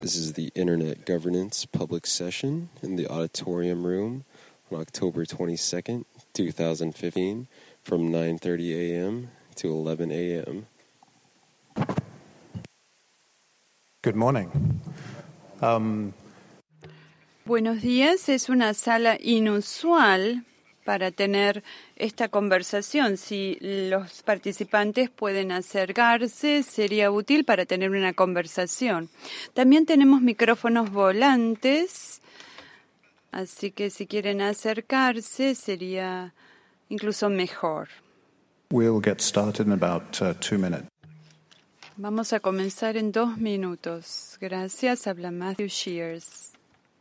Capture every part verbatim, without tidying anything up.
This is the Internet Governance Public Session in the Auditorium Room on October twenty-second, twenty fifteen, from nine thirty a.m. to eleven a.m. Good morning. Um, Buenos días. Es una sala inusual para tener esta conversación. Si los participantes pueden acercarse, sería útil para tener una conversación. También tenemos micrófonos volantes, así que si quieren acercarse, sería incluso mejor. we'll get started in about uh, two minutes. Vamos a comenzar en dos minutos. Gracias. Habla Matthew Shears.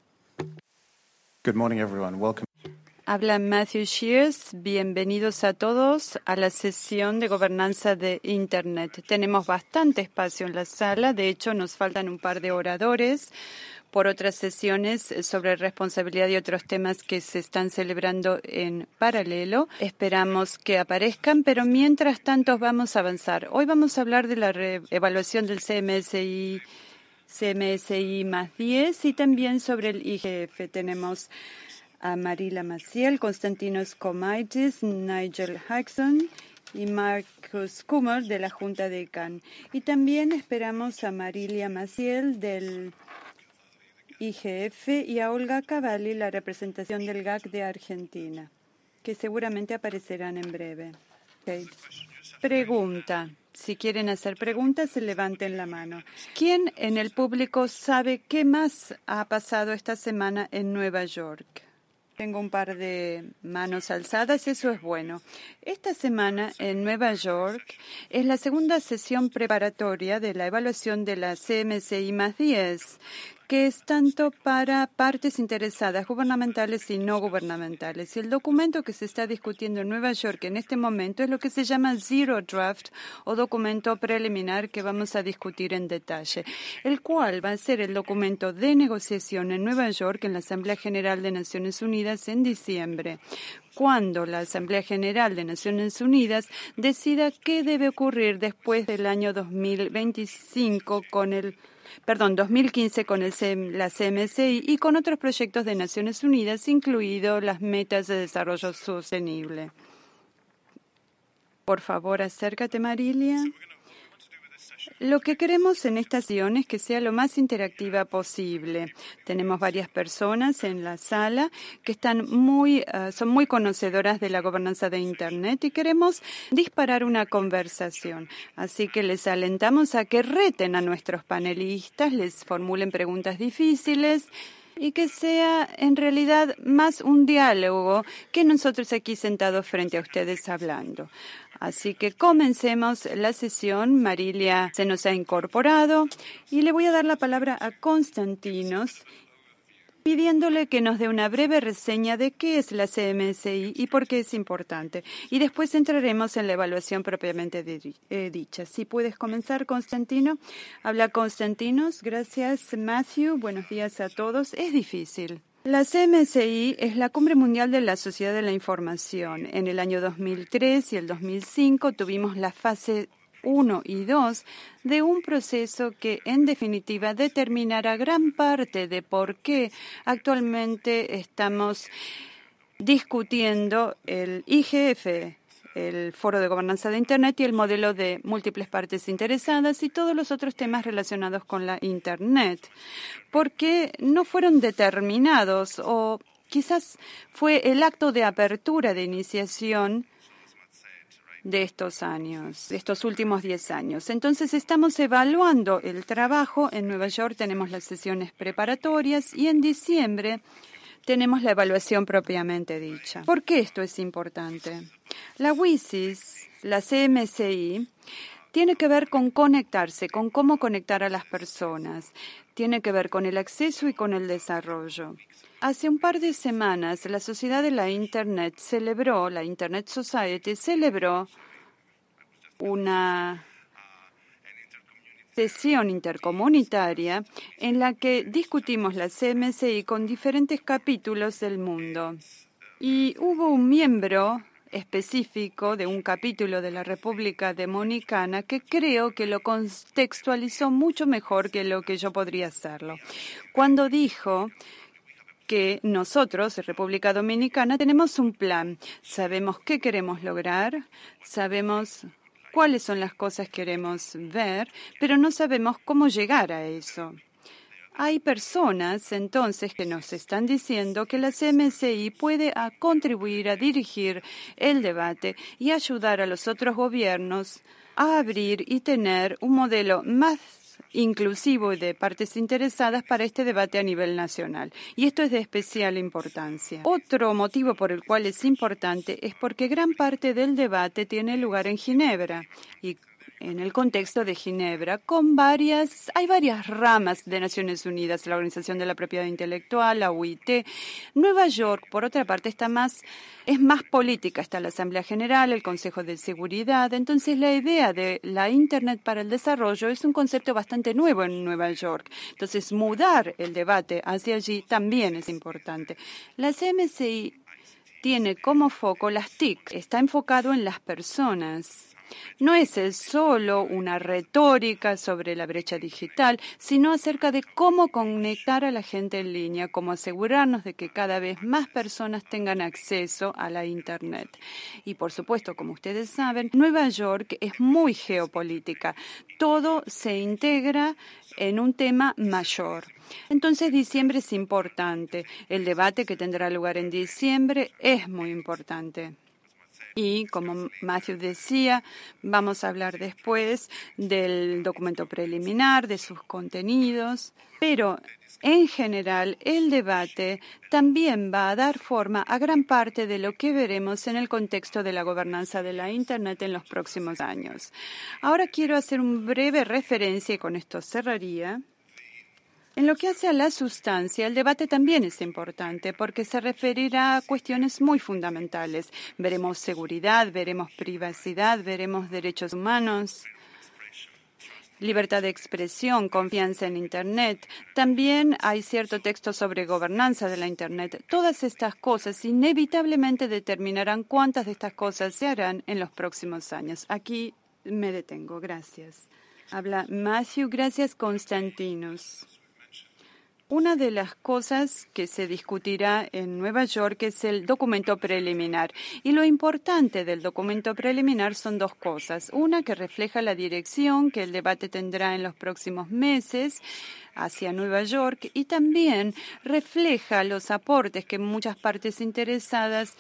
Good morning, everyone. Welcome. Habla Matthew Shears. Bienvenidos a todos a la sesión de gobernanza de Internet. Tenemos bastante espacio en la sala. De hecho, nos faltan un par de oradores por otras sesiones sobre responsabilidad y otros temas que se están celebrando en paralelo. Esperamos que aparezcan, pero mientras tanto vamos a avanzar. Hoy vamos a hablar de la evaluación del C M S I, C M S I más diez y también sobre el I G F. Tenemos a Marila Maciel, Konstantinos Komaitis, Nigel Haxon y Marcus Kummer de la Junta de C A N. Y también esperamos a Marilia Maciel del I G F y a Olga Cavalli, la representación del G A C de Argentina, que seguramente aparecerán en breve. Okay. Pregunta. Si quieren hacer preguntas, levanten la mano. ¿Quién en el público sabe qué más ha pasado esta semana en Nueva York? Tengo un par de manos alzadas, eso es bueno. Esta semana en Nueva York es la segunda sesión preparatoria de la evaluación de la C M S I más diez, que es tanto para partes interesadas, gubernamentales y no gubernamentales. Y el documento que se está discutiendo en Nueva York en este momento es lo que se llama Zero Draft o documento preliminar que vamos a discutir en detalle, el cual va a ser el documento de negociación en Nueva York en la Asamblea General de Naciones Unidas en diciembre, cuando la Asamblea General de Naciones Unidas decida qué debe ocurrir después del año dos mil veinticinco con el Perdón, dos mil quince con el C M, la C M S I y con otros proyectos de Naciones Unidas, incluido las metas de desarrollo sostenible. Por favor, acércate, Marilia. Lo que queremos en esta sesión es que sea lo más interactiva posible. Tenemos varias personas en la sala que están muy, uh, son muy conocedoras de la gobernanza de Internet y queremos disparar una conversación. Así que les alentamos a que reten a nuestros panelistas, les formulen preguntas difíciles y que sea en realidad más un diálogo que nosotros aquí sentados frente a ustedes hablando. Así que comencemos la sesión. Marilia se nos ha incorporado y le voy a dar la palabra a Konstantinos pidiéndole que nos dé una breve reseña de qué es la C M S I y por qué es importante. Y después entraremos en la evaluación propiamente de, eh, dicha. Si puedes comenzar, Konstantino. Habla Konstantinos. Gracias, Matthew. Buenos días a todos. Es difícil. La C M S I es la Cumbre Mundial de la Sociedad de la Información. En el año dos mil tres y el dos mil cinco tuvimos la fase uno y dos de un proceso que, en definitiva, determinará gran parte de por qué actualmente estamos discutiendo el I G F, el Foro de Gobernanza de Internet y el modelo de múltiples partes interesadas y todos los otros temas relacionados con la Internet, porque no fueron determinados o quizás fue el acto de apertura de iniciación de estos años, de estos últimos diez años. Entonces, estamos evaluando el trabajo. En Nueva York tenemos las sesiones preparatorias y en diciembre tenemos la evaluación propiamente dicha. ¿Por qué esto es importante? La WSIS, la C M S I, tiene que ver con conectarse, con cómo conectar a las personas. Tiene que ver con el acceso y con el desarrollo. Hace un par de semanas, la Sociedad de la Internet celebró, la Internet Society celebró una sesión intercomunitaria en la que discutimos la C M S I con diferentes capítulos del mundo. Y hubo un miembro específico de un capítulo de la República Dominicana que creo que lo contextualizó mucho mejor que lo que yo podría hacerlo. Cuando dijo que nosotros, República Dominicana, tenemos un plan. Sabemos qué queremos lograr, sabemos cuáles son las cosas que queremos ver, pero no sabemos cómo llegar a eso. Hay personas, entonces, que nos están diciendo que la C M C I puede a contribuir a dirigir el debate y ayudar a los otros gobiernos a abrir y tener un modelo más inclusivo y de partes interesadas para este debate a nivel nacional. Y esto es de especial importancia. Otro motivo por el cual es importante es porque gran parte del debate tiene lugar en Ginebra y en el contexto de Ginebra, con varias, hay varias ramas de Naciones Unidas, la Organización de la Propiedad Intelectual, la O I T. Nueva York, por otra parte, está más, es más política. Está la Asamblea General, el Consejo de Seguridad. Entonces, la idea de la Internet para el desarrollo es un concepto bastante nuevo en Nueva York. Entonces, mudar el debate hacia allí también es importante. La C M C I tiene como foco las T I C. Está enfocado en las personas. No es solo una retórica sobre la brecha digital, sino acerca de cómo conectar a la gente en línea, cómo asegurarnos de que cada vez más personas tengan acceso a la Internet. Y, por supuesto, como ustedes saben, Nueva York es muy geopolítica. Todo se integra en un tema mayor. Entonces, diciembre es importante. El debate que tendrá lugar en diciembre es muy importante. Y, como Matthew decía, vamos a hablar después del documento preliminar, de sus contenidos, pero en general el debate también va a dar forma a gran parte de lo que veremos en el contexto de la gobernanza de la Internet en los próximos años. Ahora quiero hacer una breve referencia, y con esto cerraría. En lo que hace a la sustancia, el debate también es importante porque se referirá a cuestiones muy fundamentales. Veremos seguridad, veremos privacidad, veremos derechos humanos, libertad de expresión, confianza en Internet. También hay cierto texto sobre gobernanza de la Internet. Todas estas cosas inevitablemente determinarán cuántas de estas cosas se harán en los próximos años. Aquí me detengo. Gracias. Habla Matthew. Gracias, Constantinos. Una de las cosas que se discutirá en Nueva York es el documento preliminar. Y lo importante del documento preliminar son dos cosas. Una, que refleja la dirección que el debate tendrá en los próximos meses hacia Nueva York, y también refleja los aportes que muchas partes interesadas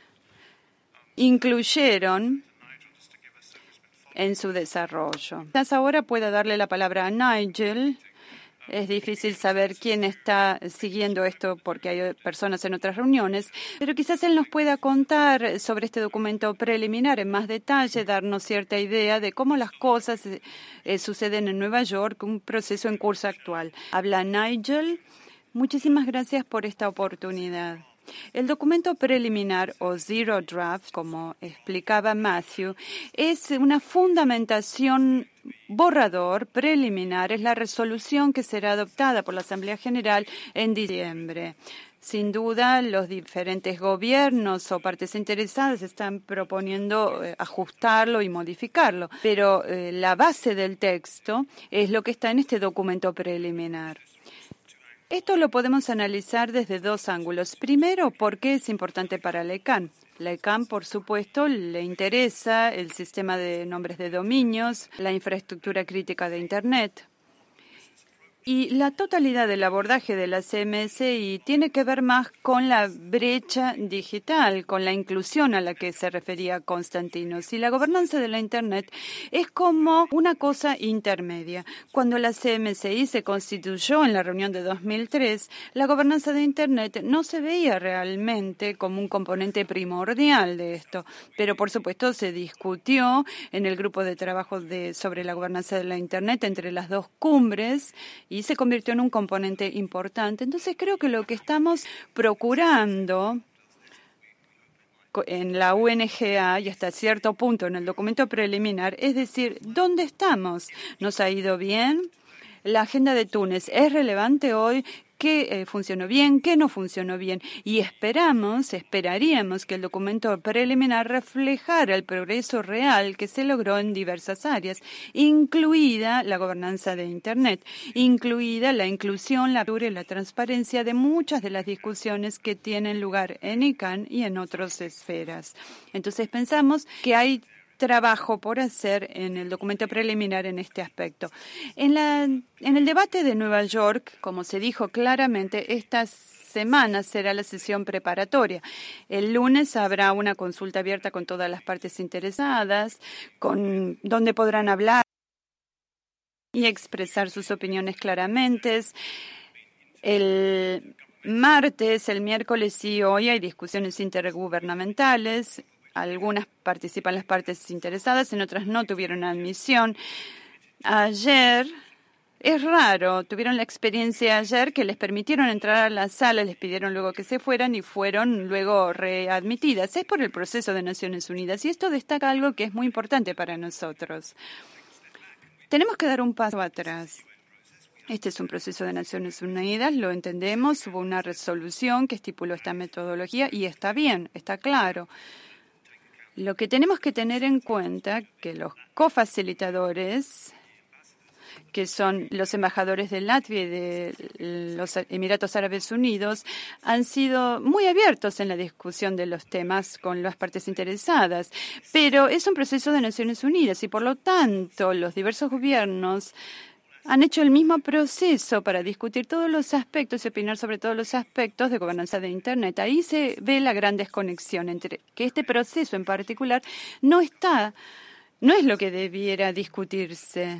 incluyeron en su desarrollo. Quizás ahora pueda darle la palabra a Nigel. Es difícil saber quién está siguiendo esto porque hay personas en otras reuniones, pero quizás él nos pueda contar sobre este documento preliminar en más detalle, darnos cierta idea de cómo las cosas eh, suceden en Nueva York, un proceso en curso actual. Habla Nigel. Muchísimas gracias por esta oportunidad. El documento preliminar o Zero Draft, como explicaba Matthew, es una fundamentación borrador preliminar, es la resolución que será adoptada por la Asamblea General en diciembre. Sin duda, los diferentes gobiernos o partes interesadas están proponiendo eh, ajustarlo y modificarlo, pero eh, la base del texto es lo que está en este documento preliminar. Esto lo podemos analizar desde dos ángulos. Primero, ¿por qué es importante para la I C A N? La I C A N, por supuesto, le interesa el sistema de nombres de dominios, la infraestructura crítica de Internet. Y la totalidad del abordaje de la C M C I tiene que ver más con la brecha digital, con la inclusión a la que se refería Constantinos. Y la gobernanza de la Internet es como una cosa intermedia. Cuando la C M C I se constituyó en la reunión de dos mil tres, la gobernanza de Internet no se veía realmente como un componente primordial de esto. Pero, por supuesto, se discutió en el grupo de trabajo de, sobre la gobernanza de la Internet entre las dos cumbres, y se convirtió en un componente importante. Entonces, creo que lo que estamos procurando en la U N G A y hasta cierto punto en el documento preliminar es decir, ¿dónde estamos? ¿Nos ha ido bien? ¿La agenda de Túnez es relevante hoy? qué eh, funcionó bien, qué no funcionó bien. Y esperamos, esperaríamos que el documento preliminar reflejara el progreso real que se logró en diversas áreas, incluida la gobernanza de Internet, incluida la inclusión, la apertura y la transparencia de muchas de las discusiones que tienen lugar en I C A N y en otras esferas. Entonces pensamos que hay trabajo por hacer en el documento preliminar en este aspecto. En, la, en el debate de Nueva York, como se dijo claramente, esta semana será la sesión preparatoria. El lunes habrá una consulta abierta con todas las partes interesadas, con donde podrán hablar y expresar sus opiniones claramente. El martes, el miércoles y hoy hay discusiones intergubernamentales. Algunas participan las partes interesadas, en otras no tuvieron admisión. Ayer, es raro, tuvieron la experiencia ayer que les permitieron entrar a la sala, les pidieron luego que se fueran y fueron luego readmitidas. Es por el proceso de Naciones Unidas y esto destaca algo que es muy importante para nosotros. Tenemos que dar un paso atrás. Este es un proceso de Naciones Unidas, lo entendemos, hubo una resolución que estipuló esta metodología y está bien, está claro. Lo que tenemos que tener en cuenta que los cofacilitadores, que son los embajadores de Latvia y de los Emiratos Árabes Unidos, han sido muy abiertos en la discusión de los temas con las partes interesadas. Pero es un proceso de Naciones Unidas y, por lo tanto, los diversos gobiernos han hecho el mismo proceso para discutir todos los aspectos y opinar sobre todos los aspectos de gobernanza de Internet. Ahí se ve la gran desconexión entre que este proceso en particular no está, no es lo que debiera discutirse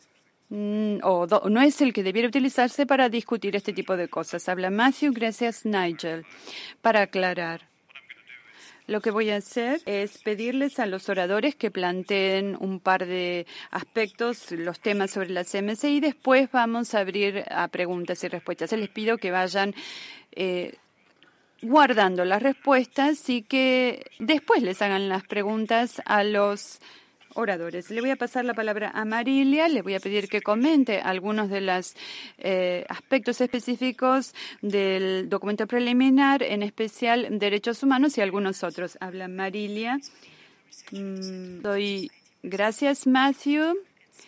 o do, no es el que debiera utilizarse para discutir este tipo de cosas. Habla Matthew, gracias Nigel. Para aclarar. Lo que voy a hacer es pedirles a los oradores que planteen un par de aspectos, los temas sobre la C M C I, y después vamos a abrir a preguntas y respuestas. Les pido que vayan eh, guardando las respuestas y que después les hagan las preguntas a los oradores. Le voy a pasar la palabra a Marilia, le voy a pedir que comente algunos de los eh, aspectos específicos del documento preliminar, en especial derechos humanos y algunos otros. Habla Marilia. Mm, doy, gracias, Matthew.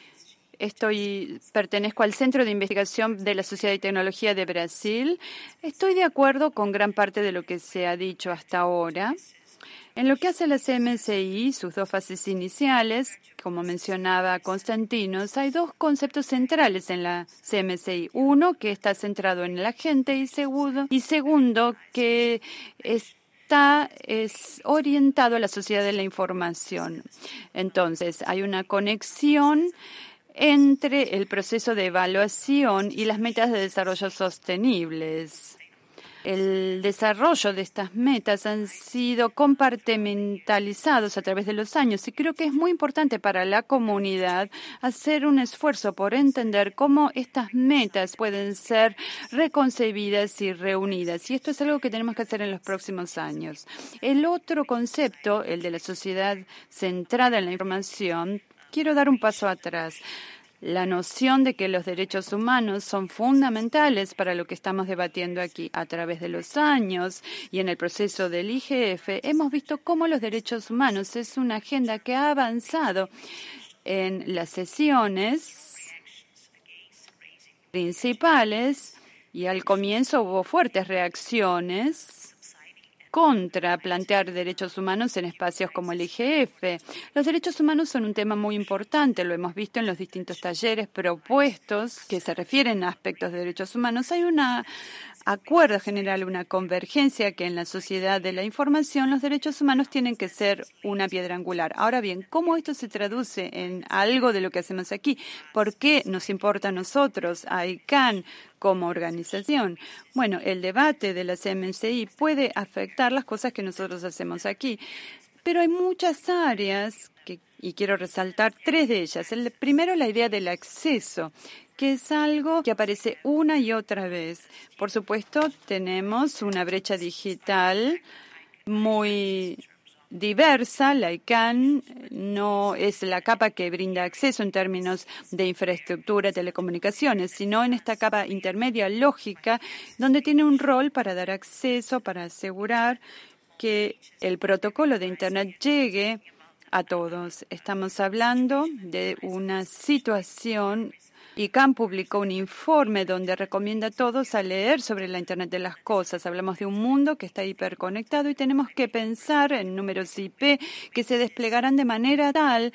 Estoy, pertenezco al Centro de Investigación de la Sociedad de Tecnología de Brasil. Estoy de acuerdo con gran parte de lo que se ha dicho hasta ahora. En lo que hace a la C M C I, sus dos fases iniciales, como mencionaba Constantinos, hay dos conceptos centrales en la C M C I. Uno, que está centrado en la gente, y segundo, y segundo que está es orientado a la sociedad de la información. Entonces, hay una conexión entre el proceso de evaluación y las metas de desarrollo sostenibles. El desarrollo de estas metas han sido compartimentalizados a través de los años y creo que es muy importante para la comunidad hacer un esfuerzo por entender cómo estas metas pueden ser reconcebidas y reunidas. Y esto es algo que tenemos que hacer en los próximos años. El otro concepto, el de la sociedad centrada en la información, quiero dar un paso atrás. La noción de que los derechos humanos son fundamentales para lo que estamos debatiendo aquí. A través de los años y en el proceso del I G F hemos visto cómo los derechos humanos es una agenda que ha avanzado en las sesiones principales y al comienzo hubo fuertes reacciones contra plantear derechos humanos en espacios como el I G F. Los derechos humanos son un tema muy importante, lo hemos visto en los distintos talleres propuestos que se refieren a aspectos de derechos humanos. Hay un acuerdo general, una convergencia que en la sociedad de la información los derechos humanos tienen que ser una piedra angular. Ahora bien, ¿cómo esto se traduce en algo de lo que hacemos aquí? ¿Por qué nos importa a nosotros, a I C A N, como organización? Bueno, el debate de la C M C I puede afectar las cosas que nosotros hacemos aquí, pero hay muchas áreas que, y quiero resaltar tres de ellas. El primero, la idea del acceso, que es algo que aparece una y otra vez. Por supuesto, tenemos una brecha digital muy diversa. La I C A N no es la capa que brinda acceso en términos de infraestructura, telecomunicaciones, sino en esta capa intermedia lógica, donde tiene un rol para dar acceso, para asegurar que el protocolo de Internet llegue a todos. Estamos hablando de una situación. I C A N publicó un informe donde recomienda a todos a leer sobre la Internet de las cosas. Hablamos de un mundo que está hiperconectado y tenemos que pensar en números I P que se desplegarán de manera tal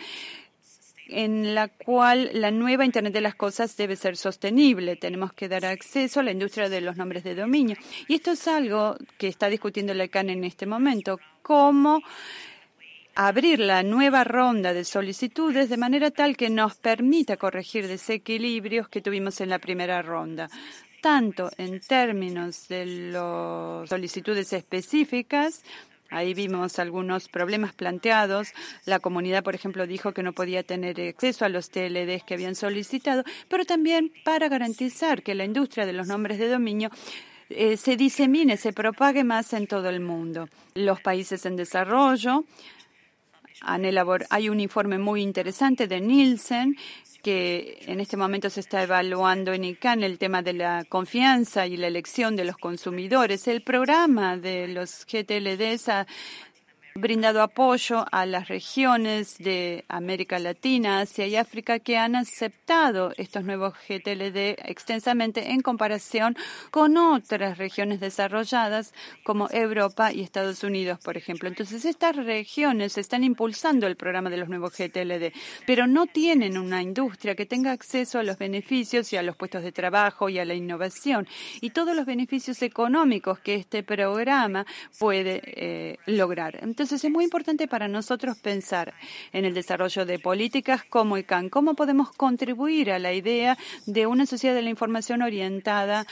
en la cual la nueva Internet de las cosas debe ser sostenible. Tenemos que dar acceso a la industria de los nombres de dominio. Y esto es algo que está discutiendo la I C A N en este momento. ¿Cómo abrir la nueva ronda de solicitudes de manera tal que nos permita corregir desequilibrios que tuvimos en la primera ronda, tanto en términos de las solicitudes específicas? Ahí vimos algunos problemas planteados. La comunidad, por ejemplo, dijo que no podía tener acceso a los T L Ds que habían solicitado, pero también para garantizar que la industria de los nombres de dominio eh, se disemine, se propague más en todo el mundo. Los países en desarrollo han elaborado, hay un informe muy interesante de Nielsen que en este momento se está evaluando en I C A N el tema de la confianza y la elección de los consumidores. El programa de los G T L Ds ha brindado apoyo a las regiones de América Latina, Asia y África que han aceptado estos nuevos G T L D extensamente en comparación con otras regiones desarrolladas como Europa y Estados Unidos, por ejemplo. Entonces, estas regiones están impulsando el programa de los nuevos G T L D, pero no tienen una industria que tenga acceso a los beneficios y a los puestos de trabajo y a la innovación y todos los beneficios económicos que este programa puede eh, lograr. Entonces, Entonces, es muy importante para nosotros pensar en el desarrollo de políticas como I C A N, cómo podemos contribuir a la idea de una sociedad de la información orientada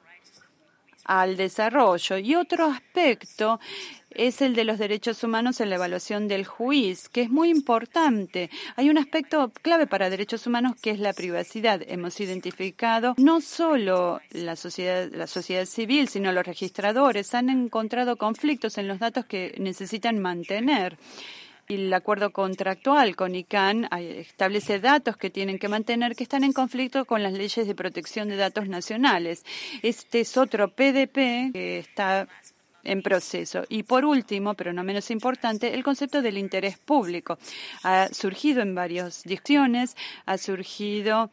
al desarrollo. Y otro aspecto es el de los derechos humanos en la evaluación del juiz, que es muy importante. Hay un aspecto clave para derechos humanos que es la privacidad. Hemos identificado no solo la sociedad, la sociedad civil, sino los registradores han encontrado conflictos en los datos que necesitan mantener. Y el acuerdo contractual con I C A N establece datos que tienen que mantener que están en conflicto con las leyes de protección de datos nacionales. Este es otro P D P que está en proceso. Y por último, pero no menos importante, el concepto del interés público. Ha surgido en varias discusiones, ha surgido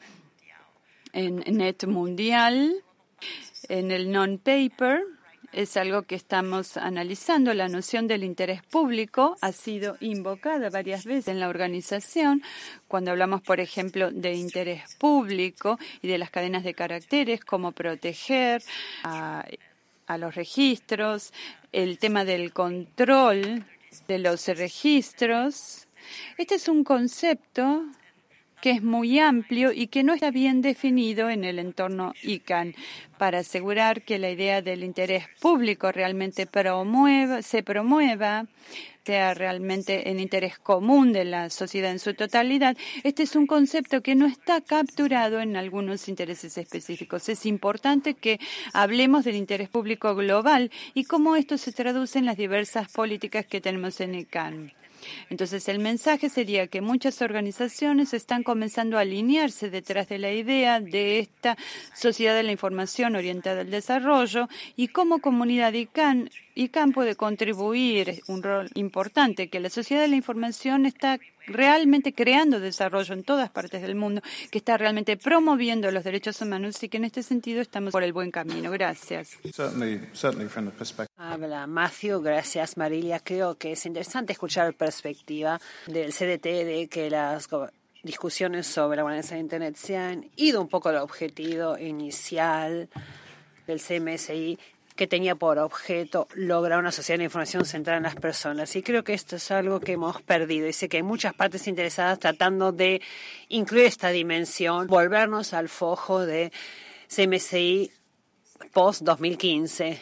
en Net Mundial, en el non-paper. Es algo que estamos analizando. La noción del interés público ha sido invocada varias veces en la organización. Cuando hablamos, por ejemplo, de interés público y de las cadenas de caracteres, cómo proteger a, a los registros, el tema del control de los registros. Este es un concepto que es muy amplio y que no está bien definido en el entorno I C A N, para asegurar que la idea del interés público realmente promueva, se promueva, sea realmente el interés común de la sociedad en su totalidad. Este es un concepto que no está capturado en algunos intereses específicos. Es importante que hablemos del interés público global y cómo esto se traduce en las diversas políticas que tenemos en I C A N. Entonces, el mensaje sería que muchas organizaciones están comenzando a alinearse detrás de la idea de esta sociedad de la información orientada al desarrollo y como comunidad I C A N, I C A N puede contribuir un rol importante, que la sociedad de la información está realmente creando desarrollo en todas partes del mundo, que está realmente promoviendo los derechos humanos y que en este sentido estamos por el buen camino. Gracias. Certainly, certainly from the perspective. Habla Matthew, gracias Marilia. Creo que es interesante escuchar la perspectiva del C D T de que las discusiones sobre la gobernanza de Internet se han ido un poco al objetivo inicial del C M S I, que tenía por objeto lograr una sociedad de información centrada en las personas. Y creo que esto es algo que hemos perdido. Y sé que hay muchas partes interesadas tratando de incluir esta dimensión, volvernos al foco de C M S I post dos mil quince.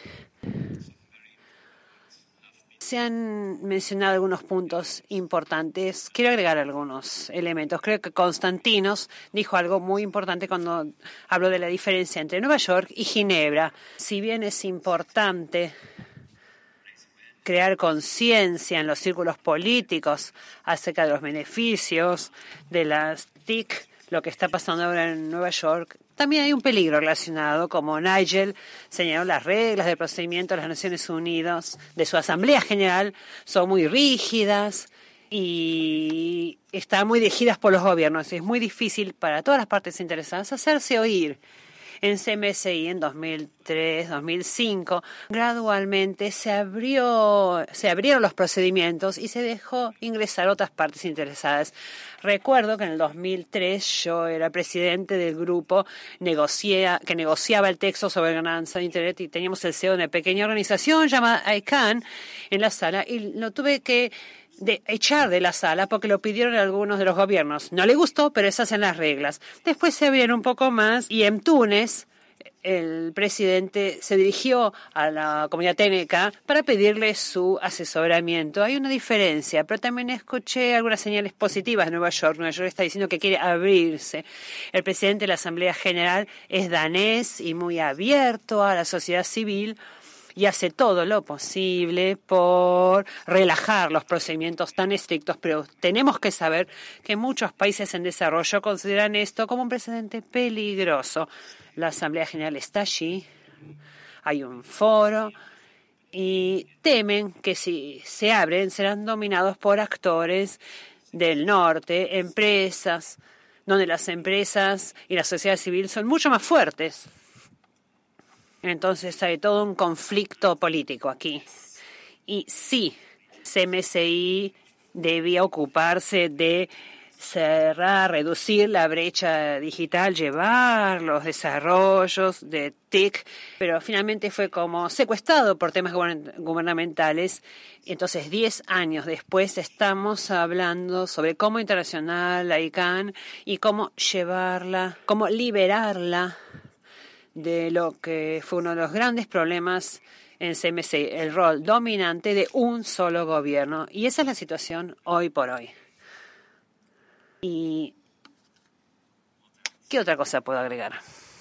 Se han mencionado algunos puntos importantes. Quiero agregar algunos elementos. Creo que Constantinos dijo algo muy importante cuando habló de la diferencia entre Nueva York y Ginebra. Si bien es importante crear conciencia en los círculos políticos acerca de los beneficios de las T I C, lo que está pasando ahora en Nueva York. También hay un peligro relacionado, como Nigel señaló, las reglas de procedimiento de las Naciones Unidas, de su Asamblea General, son muy rígidas y están muy dirigidas por los gobiernos. Es muy difícil para todas las partes interesadas hacerse oír. En C M S I en dos mil tres, dos mil cinco, gradualmente se abrió, se abrieron los procedimientos y se dejó ingresar otras partes interesadas. Recuerdo que en el dos mil tres yo era presidente del grupo negocia, que negociaba el texto sobre gobernanza de Internet y teníamos el C E O de una pequeña organización llamada I CANN en la sala y lo tuve que de echar de la sala porque lo pidieron algunos de los gobiernos. No le gustó, pero esas eran las reglas. Después se abrieron un poco más y en Túnez el presidente se dirigió a la comunidad técnica para pedirle su asesoramiento. Hay una diferencia, pero también escuché algunas señales positivas de Nueva York. Nueva York está diciendo que quiere abrirse. El presidente de la Asamblea General es danés y muy abierto a la sociedad civil y hace todo lo posible por relajar los procedimientos tan estrictos, pero tenemos que saber que muchos países en desarrollo consideran esto como un precedente peligroso. La Asamblea General está allí, hay un foro y temen que si se abren serán dominados por actores del norte, empresas, donde las empresas y la sociedad civil son mucho más fuertes. Entonces hay todo un conflicto político aquí. Y sí, C M S I debía ocuparse de cerrar, reducir la brecha digital, llevar los desarrollos de T I C, pero finalmente fue como secuestrado por temas gubernamentales. Entonces, diez años después estamos hablando sobre cómo internacional la I CANN y cómo llevarla, cómo liberarla de lo que fue uno de los grandes problemas en C M S I, el rol dominante de un solo gobierno. Y esa es la situación hoy por hoy. ¿Y qué otra cosa puedo agregar?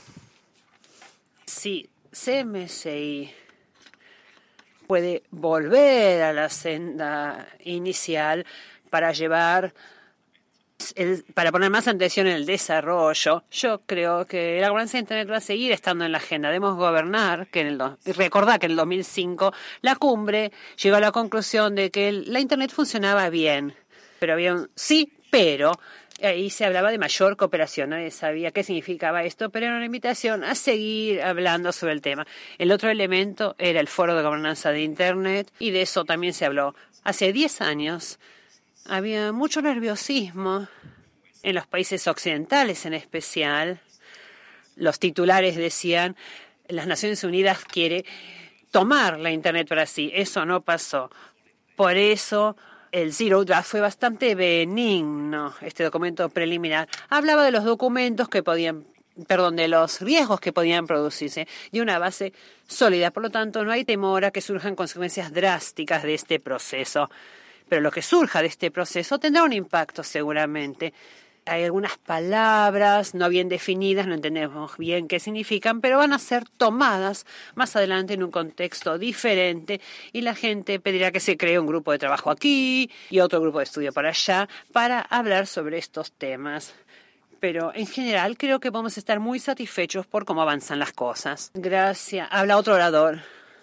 Si C M S I puede volver a la senda inicial para llevar El, para poner más atención en el desarrollo, yo creo que la gobernanza de Internet va a seguir estando en la agenda. Debemos gobernar, que en el do, recordar que en el dos mil cinco la cumbre llegó a la conclusión de que el, la Internet funcionaba bien, pero había un sí, pero ahí se hablaba de mayor cooperación. Nadie sabía qué significaba esto, pero era una invitación a seguir hablando sobre el tema. El otro elemento era el foro de gobernanza de Internet y de eso también se habló. Hace diez años había mucho nerviosismo en los países occidentales en especial. Los titulares decían, las Naciones Unidas quiere tomar la Internet para sí. Eso no pasó. Por eso el Zero Draft fue bastante benigno, este documento preliminar. Hablaba de los documentos que podían, perdón, de los riesgos que podían producirse y una base sólida. Por lo tanto, no hay temor a que surjan consecuencias drásticas de este proceso. Pero lo que surja de este proceso tendrá un impacto seguramente. Hay algunas palabras no bien definidas, no entendemos bien qué significan, pero van a ser tomadas más adelante en un contexto diferente y la gente pedirá que se cree un grupo de trabajo aquí y otro grupo de estudio para allá para hablar sobre estos temas. Pero en general creo que podemos estar muy satisfechos por cómo avanzan las cosas. Gracias. Habla otro orador.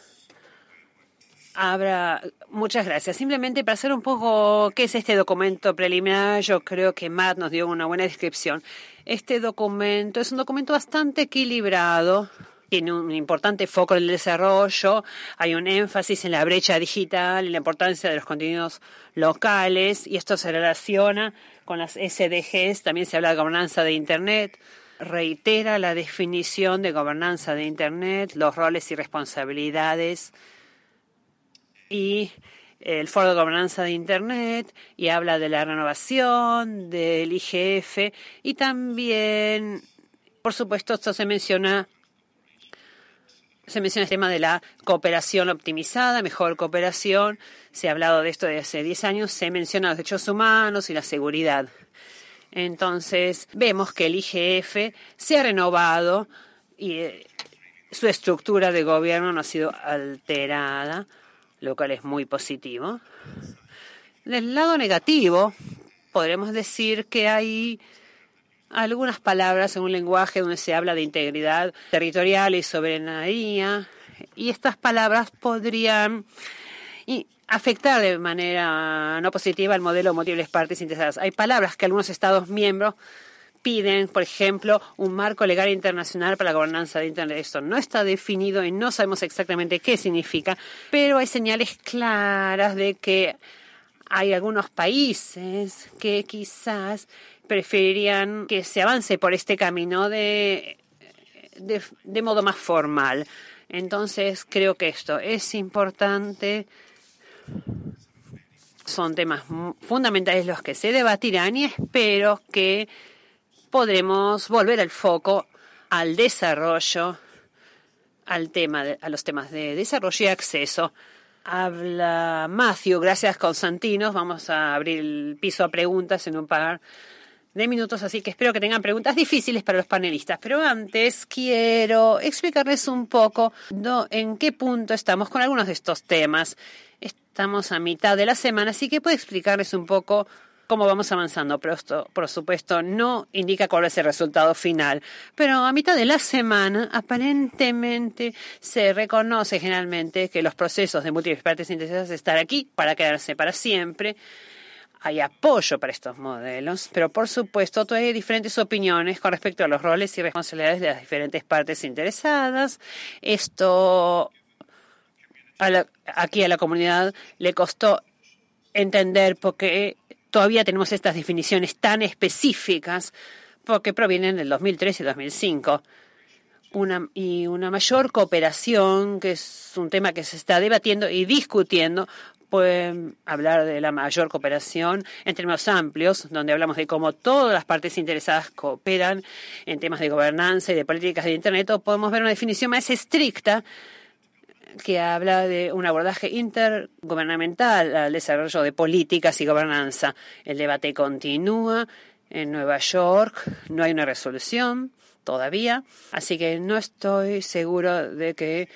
Habrá, muchas gracias. Simplemente para hacer un poco qué es este documento preliminar, yo creo que Matt nos dio una buena descripción. Este documento es un documento bastante equilibrado, tiene un importante foco en el desarrollo, hay un énfasis en la brecha digital, en la importancia de los contenidos locales, y esto se relaciona con las S D Gs, también se habla de gobernanza de Internet, reitera la definición de gobernanza de Internet, los roles y responsabilidades, y el Foro de Gobernanza de Internet, y habla de la renovación del I G F, y también, por supuesto, esto se menciona, se menciona el tema de la cooperación optimizada, mejor cooperación. Se ha hablado de esto desde hace diez años, se menciona los derechos humanos y la seguridad. Entonces, vemos que el I G F se ha renovado y eh, su estructura de gobierno no ha sido alterada. lo cual es muy positivo. Del lado negativo, podremos decir que hay algunas palabras en un lenguaje donde se habla de integridad territorial y soberanía, y estas palabras podrían afectar de manera no positiva el modelo de múltiples partes interesadas. Hay palabras que algunos Estados miembros piden, por ejemplo, un marco legal internacional para la gobernanza de Internet. Esto no está definido y no sabemos exactamente qué significa, pero hay señales claras de que hay algunos países que quizás preferirían que se avance por este camino de, de, de modo más formal. Entonces, creo que esto es importante. Son temas fundamentales los que se debatirán y espero que podremos volver el foco al desarrollo, al tema de, a los temas de desarrollo y acceso. Habla Matthew, gracias Constantinos. Vamos a abrir el piso a preguntas en un par de minutos, así que espero que tengan preguntas difíciles para los panelistas. Pero antes quiero explicarles un poco no, en qué punto estamos con algunos de estos temas. Estamos a mitad de la semana, así que puedo explicarles un poco cómo vamos avanzando, pero esto, por supuesto, no indica cuál es el resultado final. Pero a mitad de la semana, aparentemente, se reconoce generalmente que los procesos de múltiples partes interesadas están aquí para quedarse para siempre. Hay apoyo para estos modelos, pero por supuesto todavía hay diferentes opiniones con respecto a los roles y responsabilidades de las diferentes partes interesadas. Esto a la, aquí a la comunidad le costó entender porque todavía tenemos estas definiciones tan específicas porque provienen del dos mil tres y dos mil cinco. Una, y una mayor cooperación, que es un tema que se está debatiendo y discutiendo. Pueden hablar de la mayor cooperación en términos amplios, donde hablamos de cómo todas las partes interesadas cooperan en temas de gobernanza y de políticas de Internet, o podemos ver una definición más estricta que habla de un abordaje intergubernamental al desarrollo de políticas y gobernanza. El debate continúa en Nueva York, no hay una resolución todavía, así que no estoy seguro de que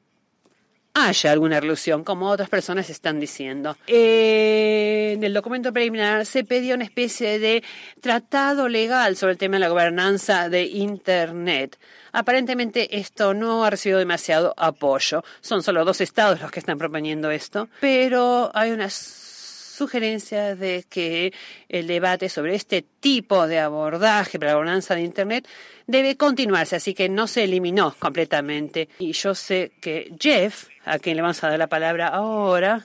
haya alguna resolución, como otras personas están diciendo. Eh, en el documento preliminar se pedía una especie de tratado legal sobre el tema de la gobernanza de Internet. Aparentemente esto no ha recibido demasiado apoyo. Son solo dos estados los que están proponiendo esto, pero hay una sugerencia de que el debate sobre este tipo de abordaje para la gobernanza de Internet debe continuarse, así que no se eliminó completamente. Y yo sé que Jeff, a quien le vamos a dar la palabra ahora,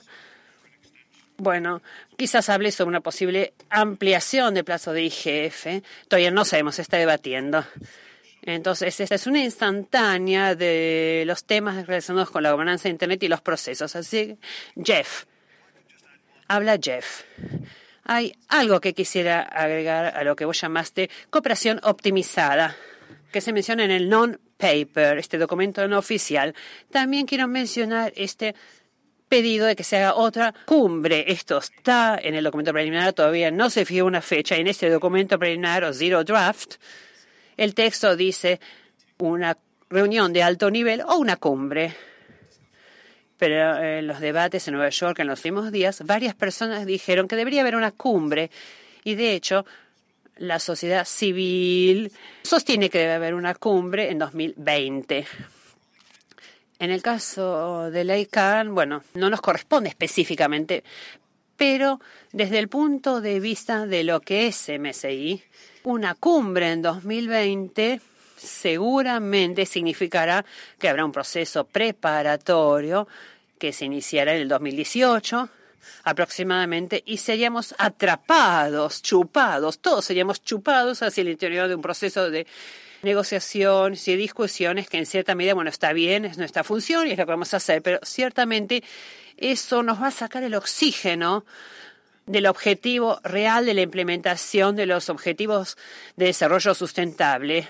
bueno, quizás hable sobre una posible ampliación del plazo de I G F. Todavía no sabemos, se está debatiendo. Entonces, esta es una instantánea de los temas relacionados con la gobernanza de Internet y los procesos. Así que, Jeff, habla Jeff. Hay algo que quisiera agregar a lo que vos llamaste cooperación optimizada, que se menciona en el non-paper, este documento no oficial. También quiero mencionar este pedido de que se haga otra cumbre. Esto está en el documento preliminar, todavía no se fijó una fecha. En este documento preliminar o Zero Draft, el texto dice una reunión de alto nivel o una cumbre. Pero en los debates en Nueva York en los últimos días, varias personas dijeron que debería haber una cumbre. Y de hecho, la sociedad civil sostiene que debe haber una cumbre en dos mil veinte. En el caso de la I C A N, bueno, no nos corresponde específicamente, pero desde el punto de vista de lo que es M S I, una cumbre en dos mil veinte seguramente significará que habrá un proceso preparatorio que se iniciará en el dos mil dieciocho aproximadamente y seríamos atrapados, chupados, todos seríamos chupados hacia el interior de un proceso de negociaciones y discusiones que en cierta medida, bueno, está bien, es nuestra función y es lo que vamos a hacer, pero ciertamente eso nos va a sacar el oxígeno del objetivo real de la implementación de los objetivos de desarrollo sustentable.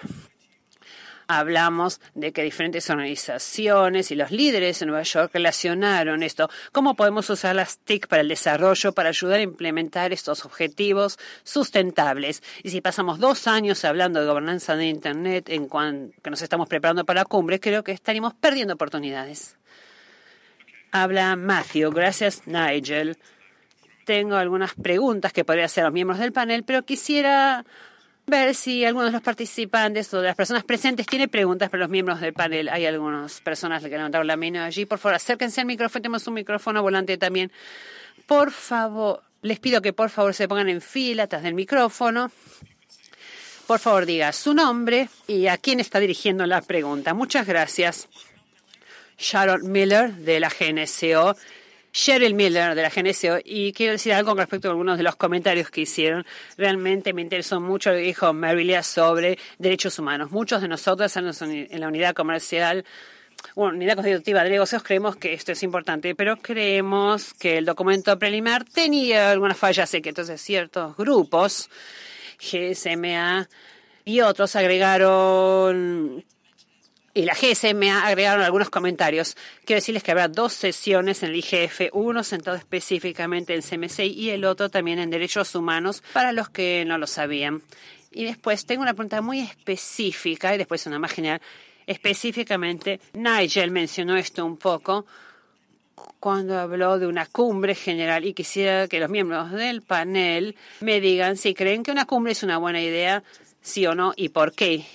Hablamos de que diferentes organizaciones y los líderes en Nueva York relacionaron esto. ¿Cómo podemos usar las T I C para el desarrollo, para ayudar a implementar estos objetivos sustentables? Y si pasamos dos años hablando de gobernanza de Internet en cuanto que nos estamos preparando para la cumbre, creo que estaríamos perdiendo oportunidades. Habla Matthew. Gracias, Nigel. Tengo algunas preguntas que podría hacer a los miembros del panel, pero quisiera ver si algunos de los participantes o de las personas presentes tiene preguntas para los miembros del panel. Hay algunas personas que levantaron la mano allí. Por favor, acérquense al micrófono. Tenemos un micrófono volante también. Por favor, les pido que por favor se pongan en fila atrás del micrófono. Por favor, diga su nombre y a quién está dirigiendo la pregunta. Muchas gracias. Sharon Miller, de la G N S O. Cheryl Miller, de la G N S O. Y quiero decir algo con respecto a algunos de los comentarios que hicieron. Realmente me interesó mucho lo que dijo Marilia sobre derechos humanos. Muchos de nosotros en la unidad comercial, bueno, unidad constitutiva de negocios, creemos que esto es importante, pero creemos que el documento preliminar tenía algunas fallas, que entonces ciertos grupos, G S M A y otros, agregaron, y la G S M A agregaron algunos comentarios. Quiero decirles que habrá dos sesiones en el I G F, uno centrado específicamente en C M C I y el otro también en derechos humanos, para los que no lo sabían. Y después tengo una pregunta muy específica y después una más general. Específicamente, Nigel mencionó esto un poco cuando habló de una cumbre general, y quisiera que los miembros del panel me digan si creen que una cumbre es una buena idea, sí o no, y por qué.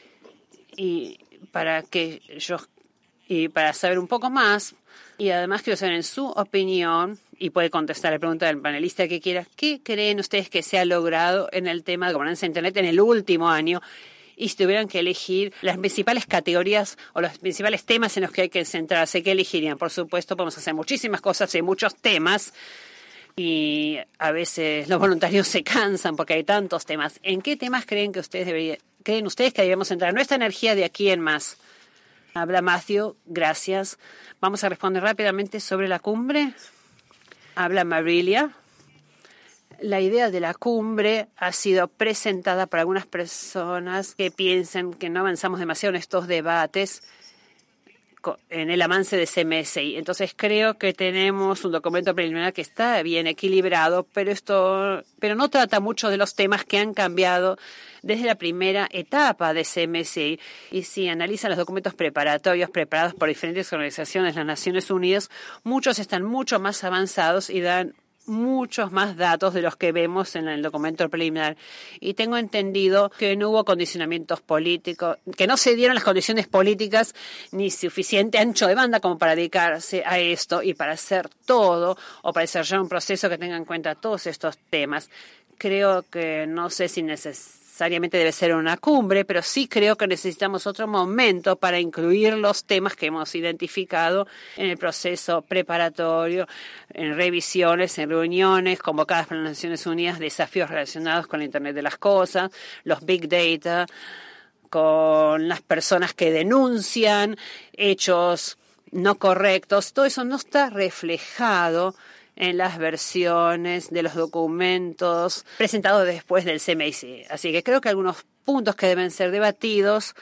Y para que yo y para saber un poco más, y además quiero saber en su opinión, y puede contestar la pregunta del panelista que quiera, ¿qué creen ustedes que se ha logrado en el tema de gobernanza de Internet en el último año? Y si tuvieran que elegir las principales categorías o los principales temas en los que hay que centrarse, ¿qué elegirían? Por supuesto, podemos hacer muchísimas cosas en muchos temas y a veces los voluntarios se cansan porque hay tantos temas. ¿En qué temas creen que ustedes deberían, creen ustedes que deberíamos centrar nuestra energía de aquí en más? Habla Matthew, gracias. Vamos a responder rápidamente sobre la cumbre. Habla Marilia. La idea de la cumbre ha sido presentada por algunas personas que piensan que no avanzamos demasiado en estos debates en el avance de C M S I. Entonces creo que tenemos un documento preliminar que está bien equilibrado, pero esto, pero no trata mucho de los temas que han cambiado desde la primera etapa de C M S I. Y si analizan los documentos preparatorios preparados por diferentes organizaciones de las Naciones Unidas, muchos están mucho más avanzados y dan muchos más datos de los que vemos en el documento preliminar. Y tengo entendido que no hubo condicionamientos políticos, que no se dieron las condiciones políticas ni suficiente ancho de banda como para dedicarse a esto y para hacer todo o para desarrollar un proceso que tenga en cuenta todos estos temas. Creo que no sé si necesariamente debe ser una cumbre, pero sí creo que necesitamos otro momento para incluir los temas que hemos identificado en el proceso preparatorio, en revisiones, en reuniones convocadas por las Naciones Unidas, desafíos relacionados con el Internet de las Cosas, los Big Data, con las personas que denuncian hechos no correctos. Todo eso no está reflejado en las versiones de los documentos presentados después del C M S I. Así que creo que algunos puntos que deben ser debatidos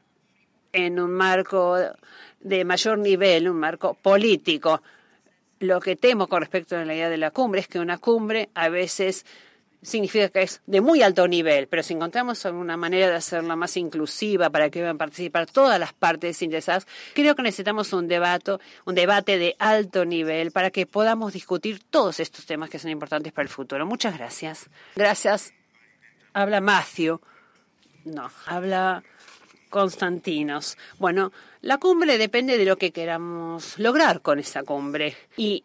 en un marco de mayor nivel, un marco político. Lo que temo con respecto a la idea de la cumbre es que una cumbre a veces significa que es de muy alto nivel, pero si encontramos alguna manera de hacerla más inclusiva para que puedan participar todas las partes interesadas, creo que necesitamos un debate, un debate de alto nivel para que podamos discutir todos estos temas que son importantes para el futuro. Muchas gracias. Gracias. Habla Matthew. No, habla Constantinos. Bueno, la cumbre depende de lo que queramos lograr con esa cumbre. Y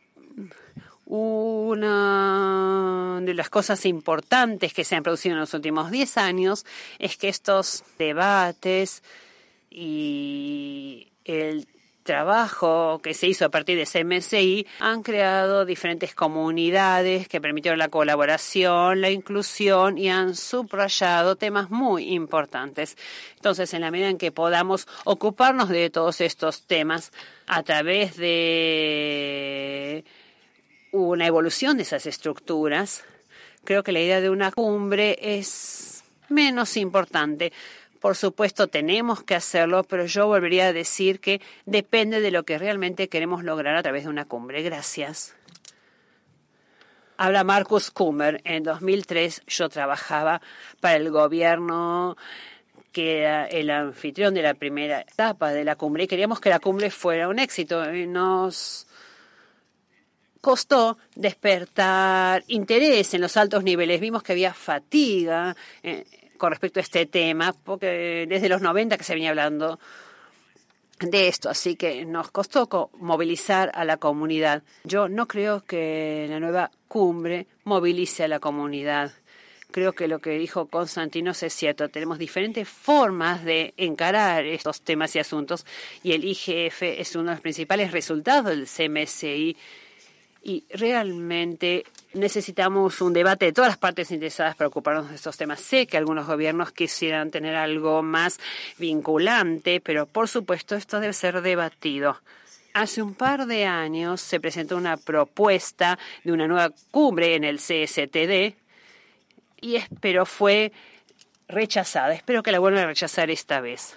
una de las cosas importantes que se han producido en los últimos diez años es que estos debates y el trabajo que se hizo a partir de C M S I han creado diferentes comunidades que permitieron la colaboración, la inclusión y han subrayado temas muy importantes. Entonces, en la medida en que podamos ocuparnos de todos estos temas a través de una evolución de esas estructuras, creo que la idea de una cumbre es menos importante. Por supuesto, tenemos que hacerlo, pero yo volvería a decir que depende de lo que realmente queremos lograr a través de una cumbre. Gracias. Habla Marcus Kummer. En dos mil tres yo trabajaba para el gobierno que era el anfitrión de la primera etapa de la cumbre y queríamos que la cumbre fuera un éxito. Y nos costó despertar interés en los altos niveles. Vimos que había fatiga eh, con respecto a este tema, porque desde los noventa que se venía hablando de esto, así que nos costó co- movilizar a la comunidad. Yo no creo que la nueva cumbre movilice a la comunidad. Creo que lo que dijo Konstantinos es cierto. Tenemos diferentes formas de encarar estos temas y asuntos, y el I G F es uno de los principales resultados del C M C I. Y realmente necesitamos un debate de todas las partes interesadas para ocuparnos de estos temas. Sé que algunos gobiernos quisieran tener algo más vinculante, pero por supuesto esto debe ser debatido. Hace un par de años se presentó una propuesta de una nueva cumbre en el C S T D y espero fue rechazada. Espero que la vuelvan a rechazar esta vez.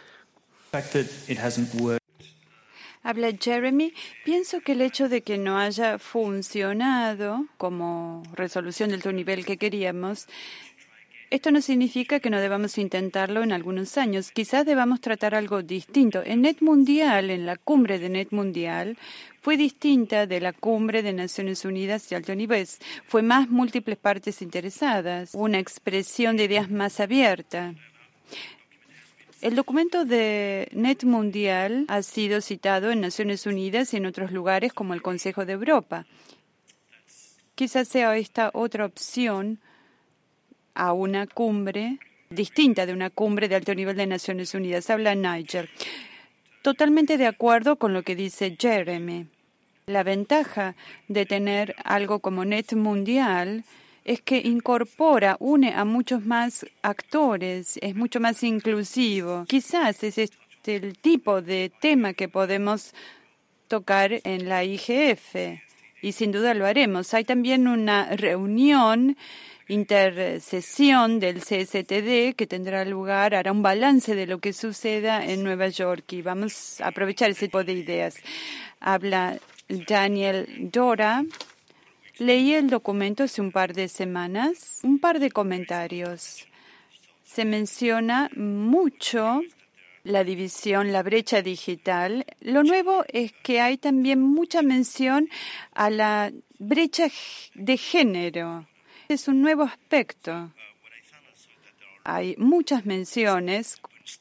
Habla Jeremy. Pienso que el hecho de que no haya funcionado como resolución del nivel que queríamos, esto no significa que no debamos intentarlo en algunos años. Quizás debamos tratar algo distinto. En Net Mundial, en la cumbre de Net Mundial, fue distinta de la cumbre de Naciones Unidas de alto nivel. Fue más múltiples partes interesadas, una expresión de ideas más abierta. El documento de Net Mundial ha sido citado en Naciones Unidas y en otros lugares como el Consejo de Europa. Quizás sea esta otra opción a una cumbre distinta de una cumbre de alto nivel de Naciones Unidas. Habla Nigel. Totalmente de acuerdo con lo que dice Jeremy. La ventaja de tener algo como Net Mundial es que incorpora, une a muchos más actores, es mucho más inclusivo. Quizás es este el tipo de tema que podemos tocar en la I G F, y sin duda lo haremos. Hay también una reunión, intersesión del C S T D que tendrá lugar, hará un balance de lo que suceda en Nueva York, y vamos a aprovechar ese tipo de ideas. Habla Daniel Dora. Leí el documento hace un par de semanas, un par de comentarios. Se menciona mucho la división, la brecha digital. Lo nuevo es que hay también mucha mención a la brecha de género. Es un nuevo aspecto. Hay muchas menciones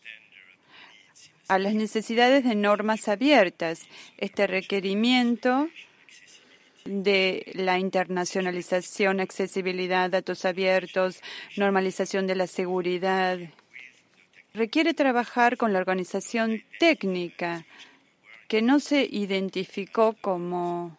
a las necesidades de normas abiertas. Este requerimiento de la internacionalización, accesibilidad, datos abiertos, normalización de la seguridad, requiere trabajar con la organización técnica que no se identificó como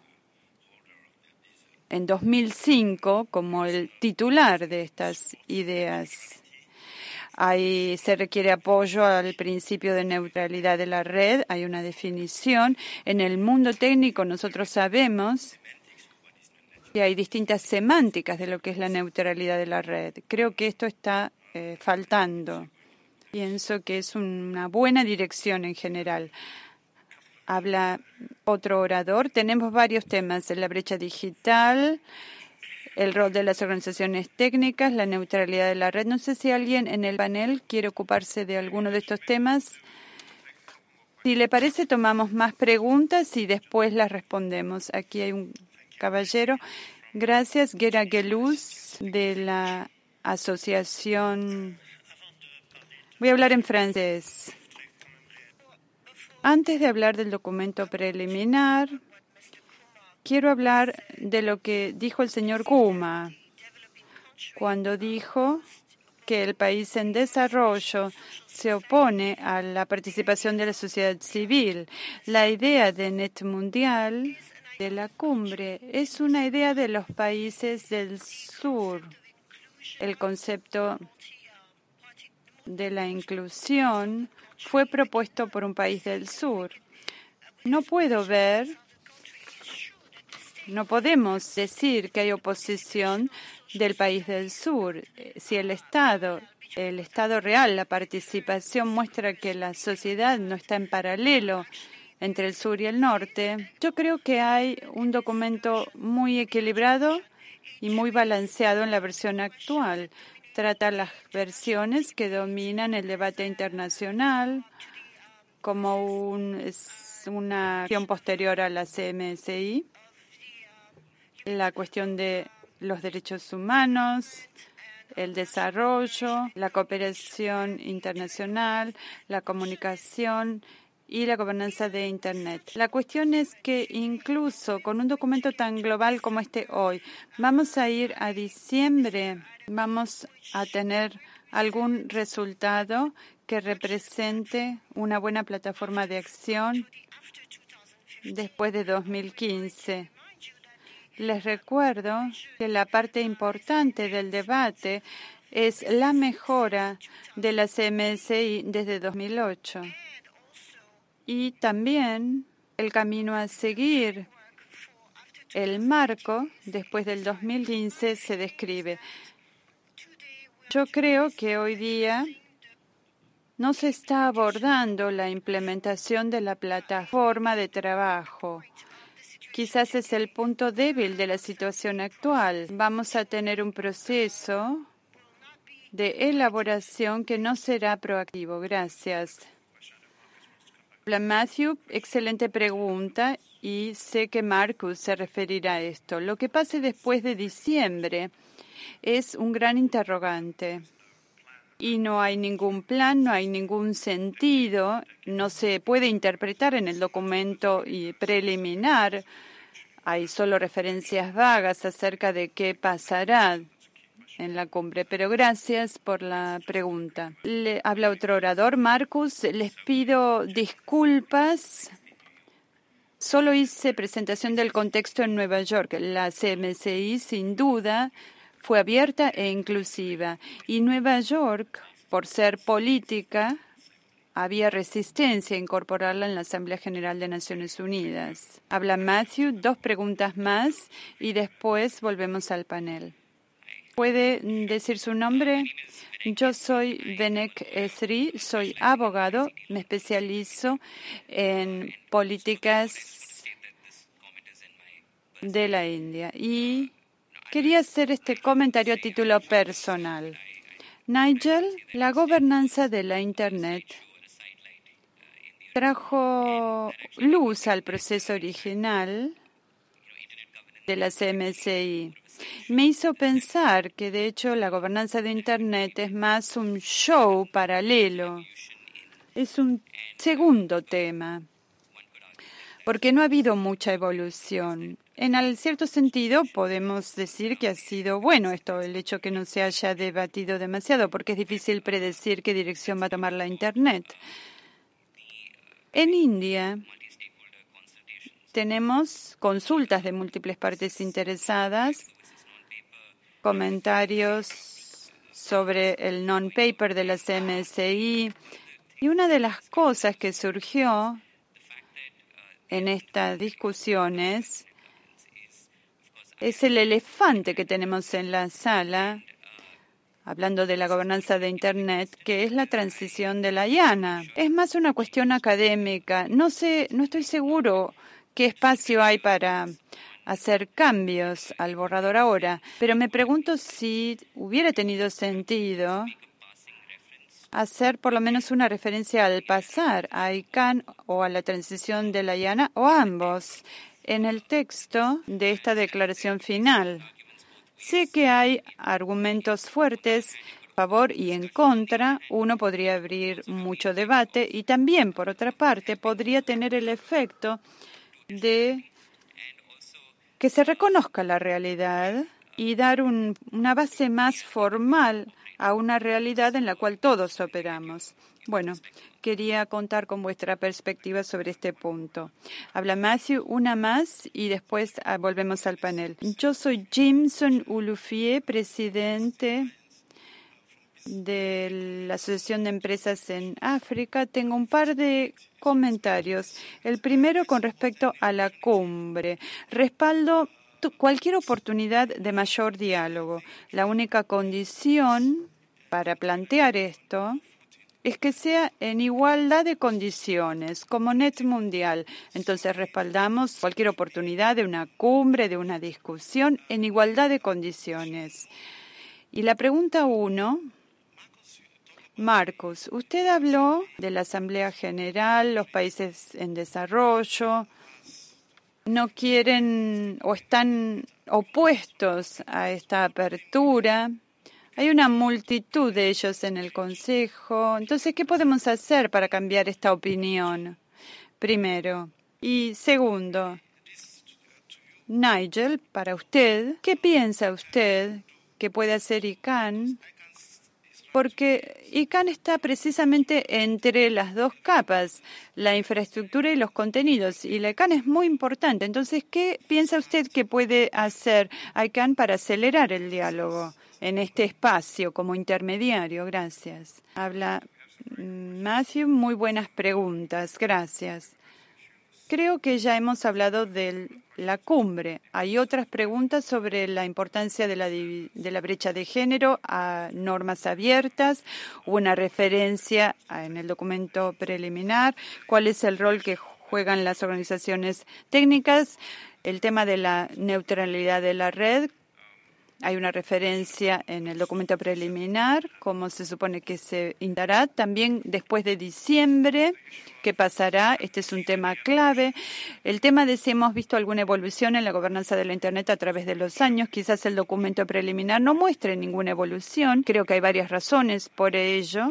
en dos mil cinco como el titular de estas ideas. Ahí se requiere apoyo al principio de neutralidad de la red. Hay una definición. En el mundo técnico nosotros sabemos que hay distintas semánticas de lo que es la neutralidad de la red. Creo que esto está eh, faltando. Pienso que es una buena dirección en general. Habla otro orador. Tenemos varios temas: la brecha digital, el rol de las organizaciones técnicas, la neutralidad de la red. No sé si alguien en el panel quiere ocuparse de alguno de estos temas. Si le parece, tomamos más preguntas y después las respondemos. Aquí hay un caballero. Gracias, Gera Geluz, de la asociación. Voy a hablar en francés. Antes de hablar del documento preliminar, quiero hablar de lo que dijo el señor Kuma cuando dijo que el país en desarrollo se opone a la participación de la sociedad civil. La idea de Net Mundial, de la cumbre, es una idea de los países del sur. El concepto de la inclusión fue propuesto por un país del sur. No puedo ver, no podemos decir que hay oposición del país del sur. Si el Estado, el Estado real, la participación muestra que la sociedad no está en paralelo entre el sur y el norte, yo creo que hay un documento muy equilibrado y muy balanceado en la versión actual. Trata las versiones que dominan el debate internacional como un, es una acción posterior a la C M C I. la cuestión de los derechos humanos, el desarrollo, la cooperación internacional, la comunicación y la gobernanza de Internet. La cuestión es que incluso con un documento tan global como este hoy, vamos a ir a diciembre, vamos a tener algún resultado que represente una buena plataforma de acción después de dos mil quince. Les recuerdo que la parte importante del debate es la mejora de la C M S I desde dos mil ocho y también el camino a seguir. El marco después del dos mil quince se describe. Yo creo que hoy día no se está abordando la implementación de la plataforma de trabajo. Quizás es el punto débil de la situación actual. Vamos a tener un proceso de elaboración que no será proactivo. Gracias. Hola, Matthew, excelente pregunta y sé que Marcus se referirá a esto. Lo que pase después de diciembre es un gran interrogante. Y no hay ningún plan, no hay ningún sentido, no se puede interpretar en el documento preliminar. Hay solo referencias vagas acerca de qué pasará en la cumbre. Pero gracias por la pregunta. Le habla otro orador, Marcus. Les pido disculpas. Solo hice presentación del contexto en Nueva York. La C M S I, sin duda, fue abierta e inclusiva. Y Nueva York, por ser política, había resistencia a incorporarla en la Asamblea General de Naciones Unidas. Habla Matthew, dos preguntas más y después volvemos al panel. ¿Puede decir su nombre? Yo soy Benek Esri, soy abogado, me especializo en políticas de la India y quería hacer este comentario a título personal. Nigel, la gobernanza de la Internet trajo luz al proceso original de la C M S I. Me hizo pensar que, de hecho, la gobernanza de Internet es más un show paralelo. Es un segundo tema, porque no ha habido mucha evolución. En cierto sentido, podemos decir que ha sido bueno esto, el hecho que no se haya debatido demasiado, porque es difícil predecir qué dirección va a tomar la Internet. En India tenemos consultas de múltiples partes interesadas, comentarios sobre el non-paper de la C M S I, y una de las cosas que surgió en estas discusiones es el elefante que tenemos en la sala, hablando de la gobernanza de Internet, que es la transición de la I A N A. Es más una cuestión académica. No sé, no estoy seguro qué espacio hay para hacer cambios al borrador ahora, pero me pregunto si hubiera tenido sentido hacer por lo menos una referencia al pasar a I C A N o a la transición de la I A N A o a ambos en el texto de esta declaración final. Sé que hay argumentos fuertes a favor y en contra. Uno podría abrir mucho debate y también, por otra parte, podría tener el efecto de que se reconozca la realidad y dar un, una base más formal a una realidad en la cual todos operamos. Bueno, quería contar con vuestra perspectiva sobre este punto. Habla Matthew, una más y después volvemos al panel. Yo soy Jimson Ulufie, presidente de la Asociación de Empresas en África. Tengo un par de comentarios. El primero con respecto a la cumbre. Respaldo cualquier oportunidad de mayor diálogo. La única condición para plantear esto es que sea en igualdad de condiciones, como Net Mundial. Entonces respaldamos cualquier oportunidad de una cumbre, de una discusión, en igualdad de condiciones. Y la pregunta uno, Marcus, usted habló de la Asamblea General, los países en desarrollo, no quieren o están opuestos a esta apertura. Hay una multitud de ellos en el Consejo. Entonces, ¿qué podemos hacer para cambiar esta opinión? Primero. Y segundo, Nigel, para usted, ¿qué piensa usted que puede hacer I C A N? Porque I C A N está precisamente entre las dos capas, la infraestructura y los contenidos, y la I C A N es muy importante. Entonces, ¿qué piensa usted que puede hacer I C A N para acelerar el diálogo en este espacio como intermediario? Gracias. Habla Matthew, muy buenas preguntas, gracias. Creo que ya hemos hablado de la cumbre. Hay otras preguntas sobre la importancia de la, de la brecha de género a normas abiertas. Hubo una referencia en el documento preliminar. ¿Cuál es el rol que juegan las organizaciones técnicas? El tema de la neutralidad de la red. Hay una referencia en el documento preliminar, cómo se supone que se dará. También después de diciembre, ¿qué pasará? Este es un tema clave. El tema de si hemos visto alguna evolución en la gobernanza de la Internet a través de los años. Quizás el documento preliminar no muestre ninguna evolución. Creo que hay varias razones por ello.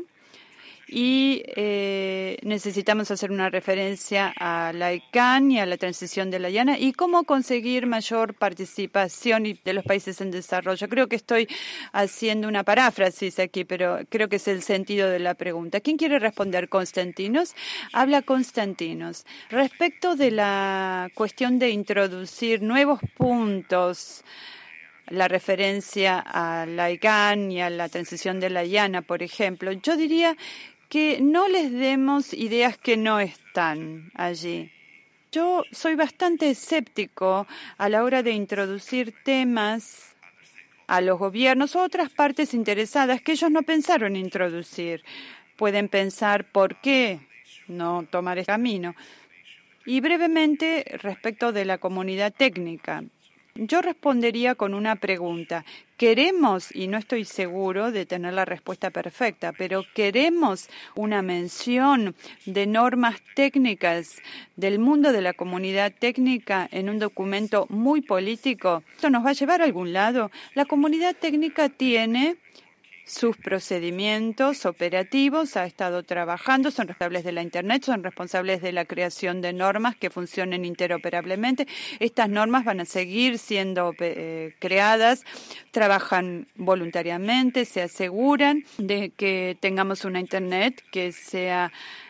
Y eh, necesitamos hacer una referencia a la I C A N y a la transición de la I A N A y cómo conseguir mayor participación de los países en desarrollo. Creo que estoy haciendo una paráfrasis aquí, pero creo que es el sentido de la pregunta. ¿Quién quiere responder? Constantinos. Habla Constantinos. Respecto de la cuestión de introducir nuevos puntos, la referencia a la I C A N y a la transición de la I A N A, por ejemplo, yo diría que no les demos ideas que no están allí. Yo soy bastante escéptico a la hora de introducir temas a los gobiernos o otras partes interesadas que ellos no pensaron introducir. Pueden pensar por qué no tomar ese camino. Y brevemente, respecto de la comunidad técnica, yo respondería con una pregunta. Queremos, y no estoy seguro de tener la respuesta perfecta, pero queremos una mención de normas técnicas del mundo de la comunidad técnica en un documento muy político. ¿Esto nos va a llevar a algún lado? La comunidad técnica tiene sus procedimientos operativos, ha estado trabajando, son responsables de la Internet, son responsables de la creación de normas que funcionen interoperablemente. Estas normas van a seguir siendo eh, creadas, trabajan voluntariamente, se aseguran de que tengamos una Internet que sea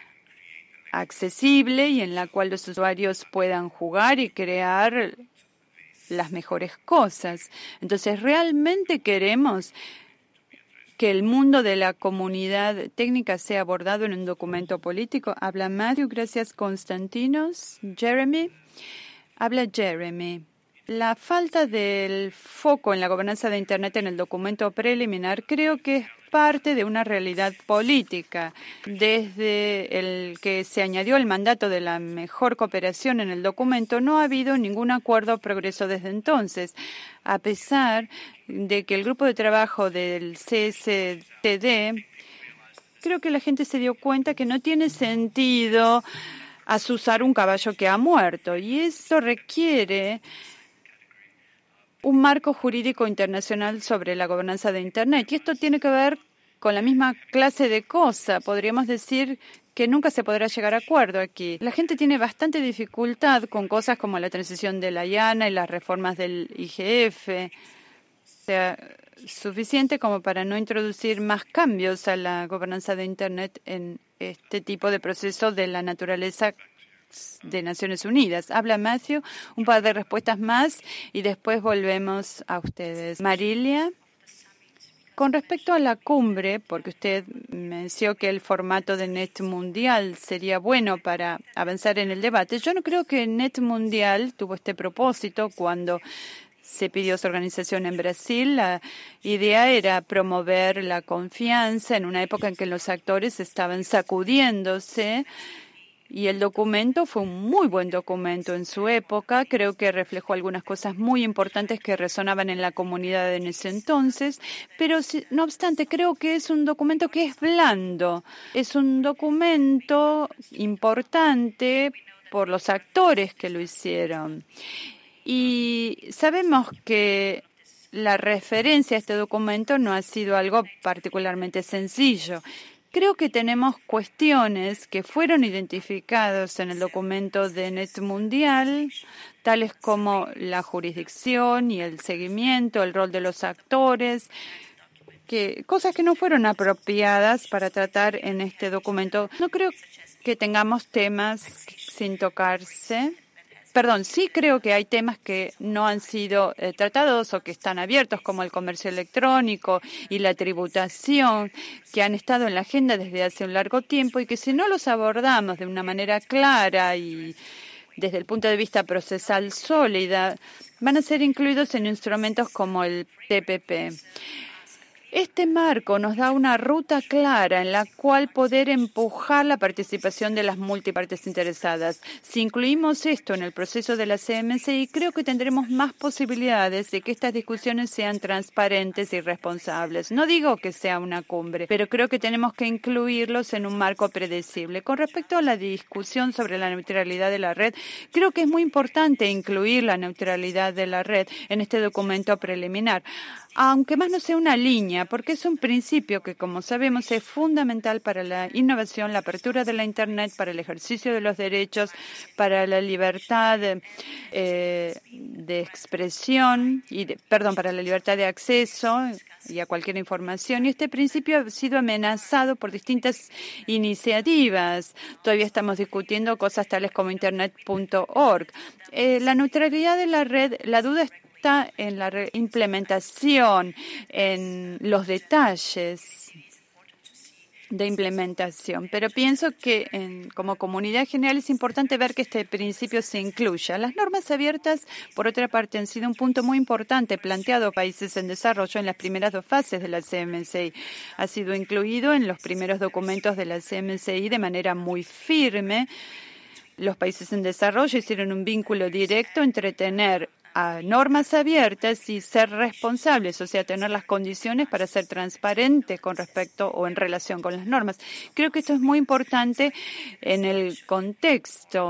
accesible y en la cual los usuarios puedan jugar y crear las mejores cosas. Entonces, ¿realmente queremos que el mundo de la comunidad técnica sea abordado en un documento político? Habla Matthew, gracias Constantinos. Jeremy, habla Jeremy. La falta del foco en la gobernanza de Internet en el documento preliminar creo que es parte de una realidad política. Desde el que se añadió el mandato de la mejor cooperación en el documento, no ha habido ningún acuerdo o progreso desde entonces, a pesar de que el grupo de trabajo del C S T D, creo que la gente se dio cuenta que no tiene sentido azuzar un caballo que ha muerto, y eso requiere un marco jurídico internacional sobre la gobernanza de Internet. Y esto tiene que ver con la misma clase de cosa. Podríamos decir que nunca se podrá llegar a acuerdo aquí. La gente tiene bastante dificultad con cosas como la transición de la I A N A y las reformas del I G F. O sea, suficiente como para no introducir más cambios a la gobernanza de Internet en este tipo de procesos de la naturaleza de Naciones Unidas. Habla Matthew, un par de respuestas más y después volvemos a ustedes. Marilia, con respecto a la cumbre, porque usted mencionó que el formato de Net Mundial sería bueno para avanzar en el debate, yo no creo que Net Mundial tuvo este propósito cuando se pidió su organización en Brasil. La idea era promover la confianza en una época en que los actores estaban sacudiéndose. Y el documento fue un muy buen documento en su época. Creo que reflejó algunas cosas muy importantes que resonaban en la comunidad en ese entonces. Pero, no obstante, creo que es un documento que es blando. Es un documento importante por los actores que lo hicieron. Y sabemos que la referencia a este documento no ha sido algo particularmente sencillo. Creo que tenemos cuestiones que fueron identificadas en el documento de Net Mundial, tales como la jurisdicción y el seguimiento, el rol de los actores, que cosas que no fueron apropiadas para tratar en este documento. No creo que tengamos temas sin tocarse. Perdón, sí creo que hay temas que no han sido eh, tratados o que están abiertos, como el comercio electrónico y la tributación, que han estado en la agenda desde hace un largo tiempo y que si no los abordamos de una manera clara y desde el punto de vista procesal sólida, van a ser incluidos en instrumentos como el T P P. Este marco nos da una ruta clara en la cual poder empujar la participación de las multipartes interesadas. Si incluimos esto en el proceso de la C M C I, creo que tendremos más posibilidades de que estas discusiones sean transparentes y responsables. No digo que sea una cumbre, pero creo que tenemos que incluirlos en un marco predecible. Con respecto a la discusión sobre la neutralidad de la red, creo que es muy importante incluir la neutralidad de la red en este documento preliminar, aunque más no sea una línea, porque es un principio que, como sabemos, es fundamental para la innovación, la apertura de la Internet, para el ejercicio de los derechos, para la libertad eh, de expresión, y de, perdón, para la libertad de acceso y a cualquier información. Y este principio ha sido amenazado por distintas iniciativas. Todavía estamos discutiendo cosas tales como internet punto org. Eh, la neutralidad de la red, la duda está en la implementación, en los detalles de implementación. Pero pienso que en, como comunidad general es importante ver que este principio se incluya. Las normas abiertas, por otra parte, han sido un punto muy importante planteado a países en desarrollo en las primeras dos fases de la C M C I. Ha sido incluido en los primeros documentos de la C M C I de manera muy firme. Los países en desarrollo hicieron un vínculo directo entre tener a normas abiertas y ser responsables, o sea, tener las condiciones para ser transparentes con respecto o en relación con las normas. Creo que esto es muy importante en el contexto.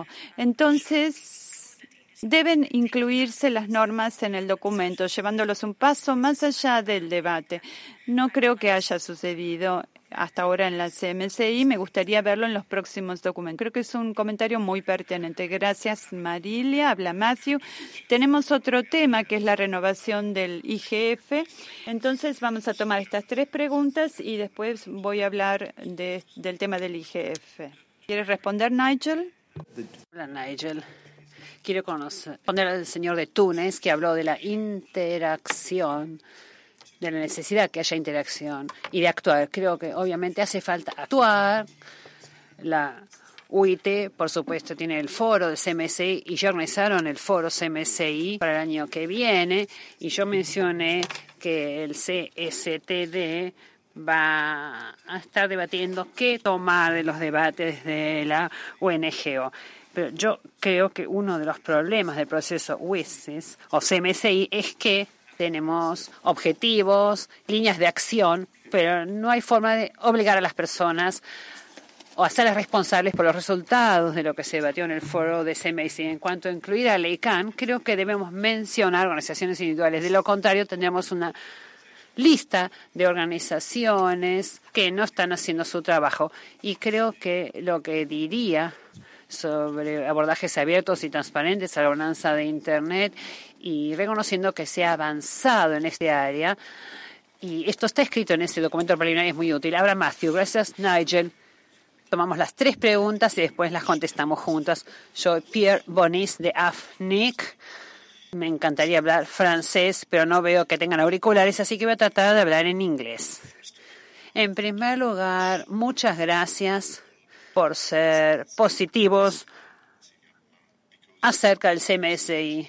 Entonces, deben incluirse las normas en el documento, llevándolos un paso más allá del debate. No creo que haya sucedido hasta ahora en la C M C I. Me gustaría verlo en los próximos documentos. Creo que es un comentario muy pertinente. Gracias, Marilia. Habla Matthew. Tenemos otro tema que es la renovación del I G F. Entonces vamos a tomar estas tres preguntas y después voy a hablar de, del tema del I G F. ¿Quieres responder, Nigel? Hola, Nigel. Quiero conocer, responder al señor de Túnez que habló de la interacción, de la necesidad que haya interacción y de actuar. Creo que obviamente hace falta actuar. La U I T, por supuesto, tiene el foro de C M C I y ya organizaron el foro C M C I para el año que viene. Y yo mencioné que el C S T D va a estar debatiendo qué tomar de los debates de la U N G O. Pero yo creo que uno de los problemas del proceso U I C S o C M C I es que tenemos objetivos, líneas de acción, pero no hay forma de obligar a las personas o hacerlas responsables por los resultados de lo que se debatió en el foro de C M C I. En cuanto a incluir a la I C A N, creo que debemos mencionar organizaciones individuales. De lo contrario, tendremos una lista de organizaciones que no están haciendo su trabajo. Y creo que lo que diría sobre abordajes abiertos y transparentes a la gobernanza de Internet y reconociendo que se ha avanzado en este área. Y esto está escrito en este documento preliminar y es muy útil. Ahora, Matthew. Gracias, Nigel. Tomamos las tres preguntas y después las contestamos juntas. Soy Pierre Bonis de A F N I C. Me encantaría hablar francés, pero no veo que tengan auriculares, así que voy a tratar de hablar en inglés. En primer lugar, muchas gracias por ser positivos acerca del C M C I.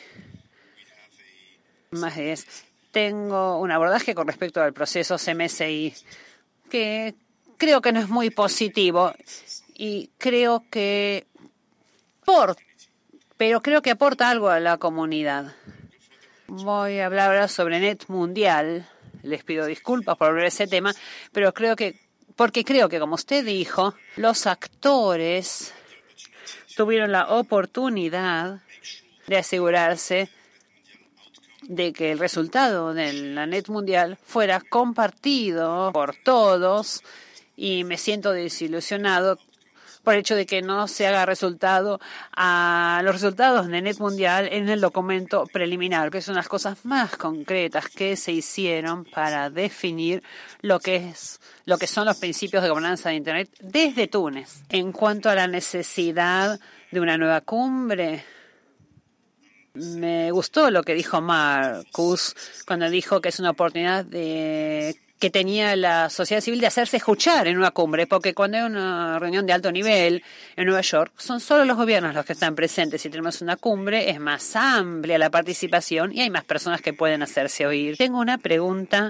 Más es, tengo un abordaje con respecto al proceso C M C I que creo que no es muy positivo y creo que por, pero creo que aporta algo a la comunidad. Voy a hablar ahora sobre Net Mundial. Les pido disculpas por volver a ese tema, pero creo que porque creo que, como usted dijo, los actores tuvieron la oportunidad de asegurarse de que el resultado de la Net Mundial fuera compartido por todos, y me siento desilusionado por el hecho de que no se haga resultado a los resultados de Net Mundial en el documento preliminar, que son las cosas más concretas que se hicieron para definir lo que es lo que son los principios de gobernanza de Internet desde Túnez. En cuanto a la necesidad de una nueva cumbre, me gustó lo que dijo Marcus cuando dijo que es una oportunidad de que tenía la sociedad civil de hacerse escuchar en una cumbre, porque cuando hay una reunión de alto nivel en Nueva York, son solo los gobiernos los que están presentes. Si tenemos una cumbre, es más amplia la participación y hay más personas que pueden hacerse oír. Tengo una pregunta.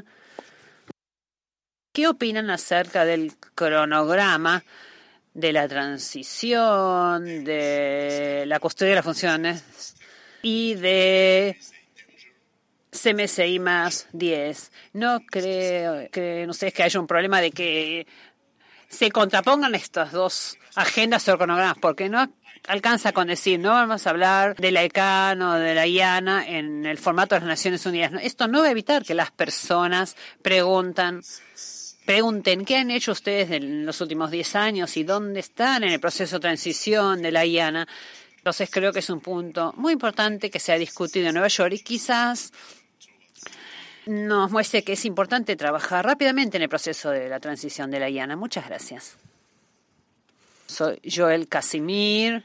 ¿Qué opinan acerca del cronograma de la transición, de la custodia de las funciones y de C M S I más diez? ¿No creo, creen ustedes que haya un problema de que se contrapongan estas dos agendas o cronogramas? Porque no alcanza con decir, no vamos a hablar de la ECAN o de la I A N A en el formato de las Naciones Unidas. Esto no va a evitar que las personas preguntan, pregunten qué han hecho ustedes en los últimos diez años y dónde están en el proceso de transición de la I A N A. Entonces creo que es un punto muy importante que se ha discutido en Nueva York y quizás nos muestre que es importante trabajar rápidamente en el proceso de la transición de la I A N A. Muchas gracias. Soy Joel Casimir,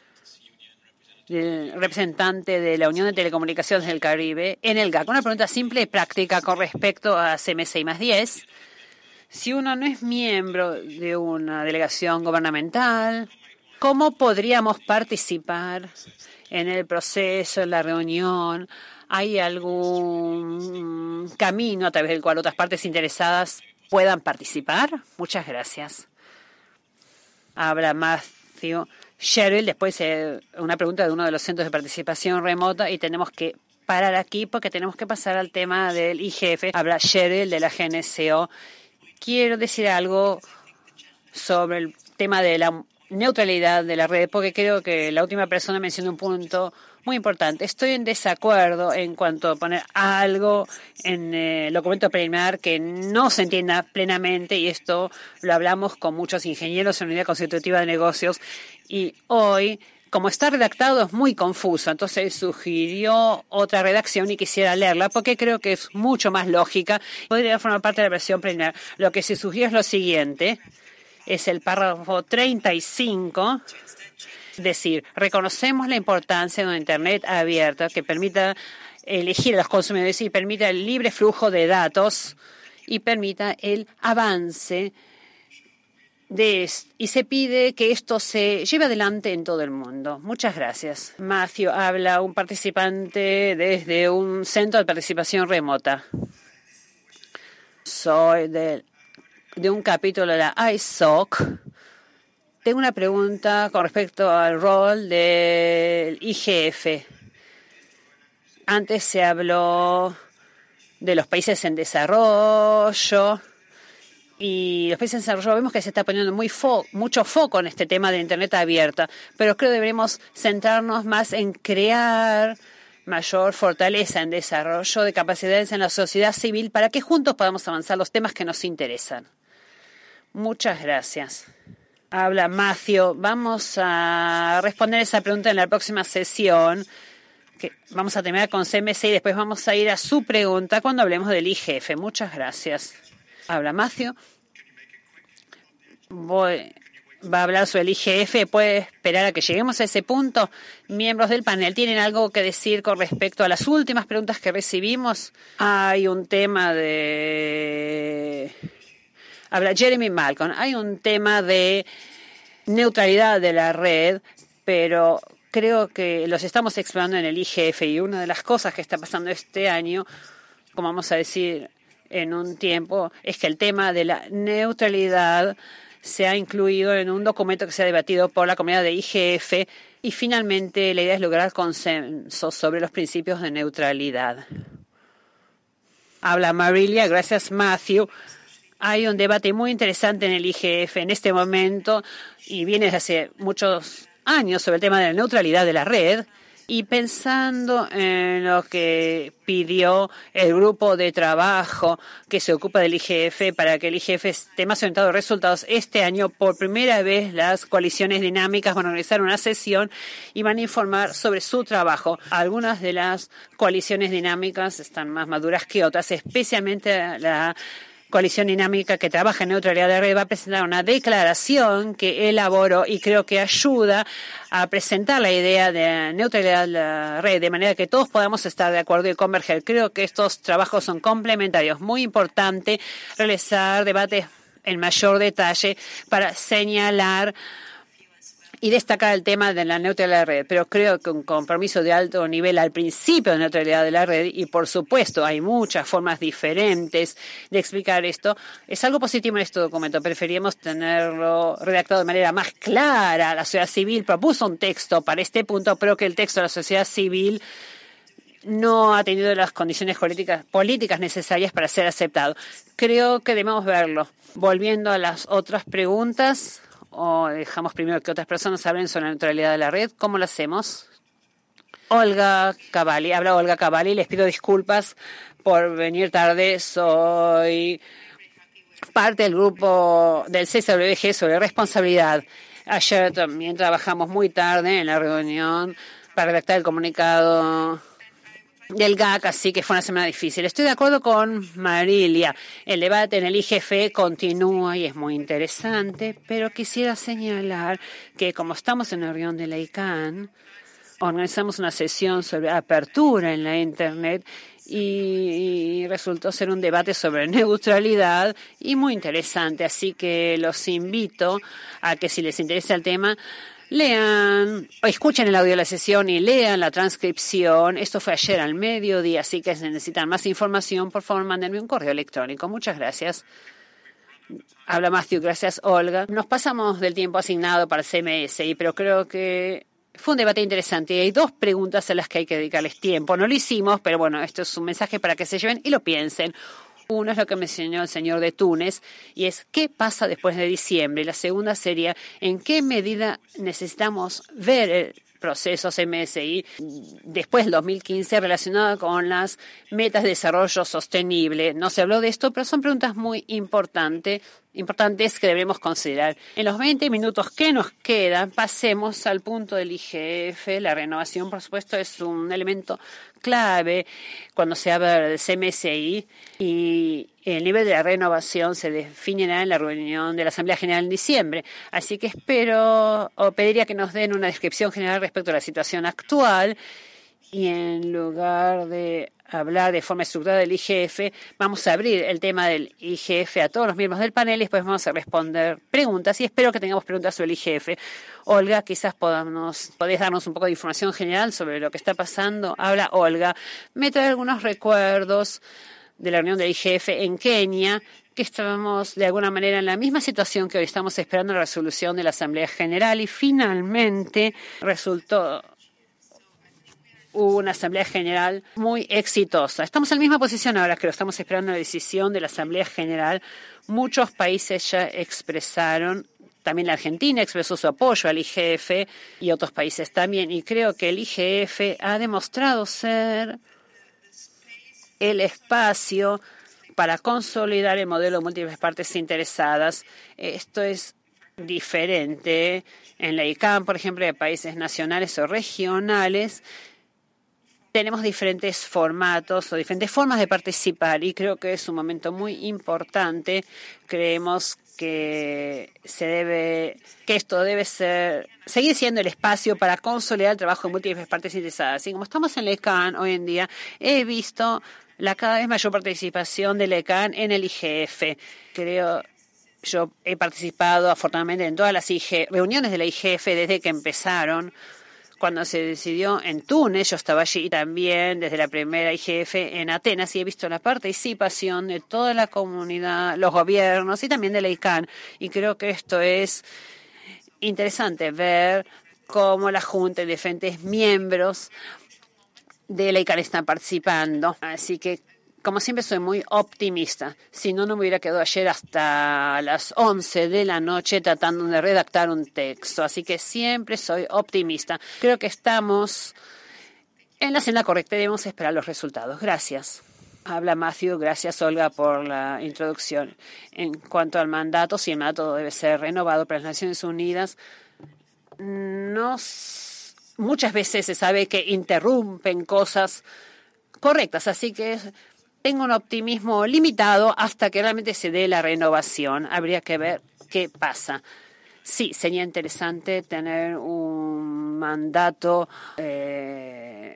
el representante de la Unión de Telecomunicaciones del Caribe en el G A C. Una pregunta simple y práctica con respecto a C M S I más diez. Si uno no es miembro de una delegación gubernamental, ¿cómo podríamos participar en el proceso, en la reunión? ¿Hay algún camino a través del cual otras partes interesadas puedan participar? Muchas gracias. Habla Matthew Sherrill. Después eh, una pregunta de uno de los centros de participación remota y tenemos que parar aquí porque tenemos que pasar al tema del I G F. Habla Sherrill de la G N C O. Quiero decir algo sobre el tema de la neutralidad de la red, porque creo que la última persona mencionó un punto muy importante. Estoy en desacuerdo en cuanto a poner algo en el documento preliminar que no se entienda plenamente, y esto lo hablamos con muchos ingenieros en la unidad constitutiva de negocios, y hoy, como está redactado, es muy confuso. Entonces sugirió otra redacción y quisiera leerla porque creo que es mucho más lógica. Podría formar parte de la versión preliminar. Lo que se sugiere es lo siguiente. Es el párrafo treinta y cinco. Decir, reconocemos la importancia de una Internet abierta que permita elegir a los consumidores y permita el libre flujo de datos y permita el avance de esto. Y se pide que esto se lleve adelante en todo el mundo. Muchas gracias. Matthew habla, un participante desde un centro de participación remota. Soy de, de un capítulo de la I S O C. Tengo una pregunta con respecto al rol del I G F. Antes se habló de los países en desarrollo y los países en desarrollo vemos que se está poniendo muy fo- mucho foco en este tema de Internet abierta, pero creo que deberemos centrarnos más en crear mayor fortaleza en desarrollo de capacidades en la sociedad civil para que juntos podamos avanzar los temas que nos interesan. Muchas gracias. Habla Matthew. Vamos a responder esa pregunta en la próxima sesión. Que vamos a terminar con C M S y después vamos a ir a su pregunta cuando hablemos del I G F. Muchas gracias. Habla Matthew. Voy, va a hablar sobre el I G F. ¿Puede esperar a que lleguemos a ese punto? Miembros del panel, ¿tienen algo que decir con respecto a las últimas preguntas que recibimos? Hay un tema de... Habla Jeremy Malcolm. Hay un tema de neutralidad de la red, pero creo que los estamos explorando en el I G F y una de las cosas que está pasando este año, como vamos a decir en un tiempo, es que el tema de la neutralidad se ha incluido en un documento que se ha debatido por la comunidad de I G F y finalmente la idea es lograr consenso sobre los principios de neutralidad. Habla Marilia. Gracias, Matthew. Hay un debate muy interesante en el I G F en este momento y viene desde hace muchos años sobre el tema de la neutralidad de la red. Y pensando en lo que pidió el grupo de trabajo que se ocupa del I G F para que el I G F esté más orientado a resultados, este año por primera vez las coaliciones dinámicas van a organizar una sesión y van a informar sobre su trabajo. Algunas de las coaliciones dinámicas están más maduras que otras, especialmente la coalición dinámica que trabaja en neutralidad de la red va a presentar una declaración que elaboró y creo que ayuda a presentar la idea de neutralidad de la red de manera que todos podamos estar de acuerdo y converger. Creo que estos trabajos son complementarios. Muy importante realizar debates en mayor detalle para señalar y destacar el tema de la neutralidad de la red, pero creo que un compromiso de alto nivel al principio de neutralidad de la red, y por supuesto hay muchas formas diferentes de explicar esto, es algo positivo en este documento. Preferíamos tenerlo redactado de manera más clara. La sociedad civil propuso un texto para este punto, pero que el texto de la sociedad civil no ha tenido las condiciones políticas, políticas necesarias para ser aceptado. Creo que debemos verlo. Volviendo a las otras preguntas, o dejamos primero que otras personas hablen sobre la neutralidad de la red. ¿Cómo lo hacemos? Olga Cavalli. Habla Olga Cavalli. Les pido disculpas por venir tarde. Soy parte del grupo del C S W G sobre responsabilidad. Ayer también trabajamos muy tarde en la reunión para redactar el comunicado del G A C, así que fue una semana difícil. Estoy de acuerdo con Marilia. El debate en el I G F continúa y es muy interesante, pero quisiera señalar que como estamos en la reunión de la I C A N, organizamos una sesión sobre apertura en la Internet y resultó ser un debate sobre neutralidad y muy interesante. Así que los invito a que si les interesa el tema, lean o escuchen el audio de la sesión y lean la transcripción. Esto fue ayer al mediodía, así que si necesitan más información, por favor, mándenme un correo electrónico. Muchas gracias. Habla Matthew. Gracias, Olga. Nos pasamos del tiempo asignado para el C M S I, pero creo que fue un debate interesante y hay dos preguntas a las que hay que dedicarles tiempo. No lo hicimos, pero bueno, esto es un mensaje para que se lleven y lo piensen. Uno es lo que mencionó el señor de Túnez y es ¿qué pasa después de diciembre? Y la segunda sería ¿en qué medida necesitamos ver el proceso C M S I después del dos mil quince relacionado con las metas de desarrollo sostenible? No se habló de esto, pero son preguntas muy importantes, importantes que debemos considerar. En los veinte minutos que nos quedan, pasemos al punto del I G F. La renovación, por supuesto, es un elemento clave cuando se habla del C M S I y el nivel de la renovación se definirá en la reunión de la Asamblea General en diciembre. Así que espero o pediría que nos den una descripción general respecto a la situación actual y en lugar de hablar de forma estructurada del I G F, vamos a abrir el tema del I G F a todos los miembros del panel y después vamos a responder preguntas y espero que tengamos preguntas sobre el I G F. Olga, quizás podamos, podés darnos un poco de información general sobre lo que está pasando. Habla Olga. Me trae algunos recuerdos de la reunión del I G F en Kenia, que estábamos de alguna manera en la misma situación que hoy estamos esperando la resolución de la Asamblea General y finalmente resultó una Asamblea General muy exitosa. Estamos en la misma posición ahora que lo estamos esperando la decisión de la Asamblea General. Muchos países ya expresaron, también la Argentina expresó su apoyo al I G F y otros países también. Y creo que el I G F ha demostrado ser el espacio para consolidar el modelo de múltiples partes interesadas. Esto es diferente en la I C A N, por ejemplo, de países nacionales o regionales. Tenemos diferentes formatos o diferentes formas de participar y creo que es un momento muy importante. Creemos que se debe, que esto debe ser, seguir siendo el espacio para consolidar el trabajo de múltiples partes interesadas. Y como estamos en la I C A N hoy en día, he visto la cada vez mayor participación de la I C A N en el I G F. Creo, yo he participado afortunadamente en todas las I G, reuniones de la I G F desde que empezaron. Cuando se decidió en Túnez, yo estaba allí también desde la primera I G F en Atenas y he visto la participación de toda la comunidad, los gobiernos y también de la I C A N. Y creo que esto es interesante ver cómo la Junta y diferentes miembros de la I C A N están participando. Así que Como siempre, soy muy optimista. Si no, no me hubiera quedado ayer hasta las once de la noche tratando de redactar un texto. Así que siempre soy optimista. Creo que estamos en la senda correcta y debemos esperar los resultados. Gracias. Habla Matthew. Gracias, Olga, por la introducción. En cuanto al mandato, si el mandato debe ser renovado para las Naciones Unidas, no, muchas veces se sabe que interrumpen cosas correctas. Así que tengo un optimismo limitado hasta que realmente se dé la renovación. Habría que ver qué pasa. Sí, sería interesante tener un mandato eh,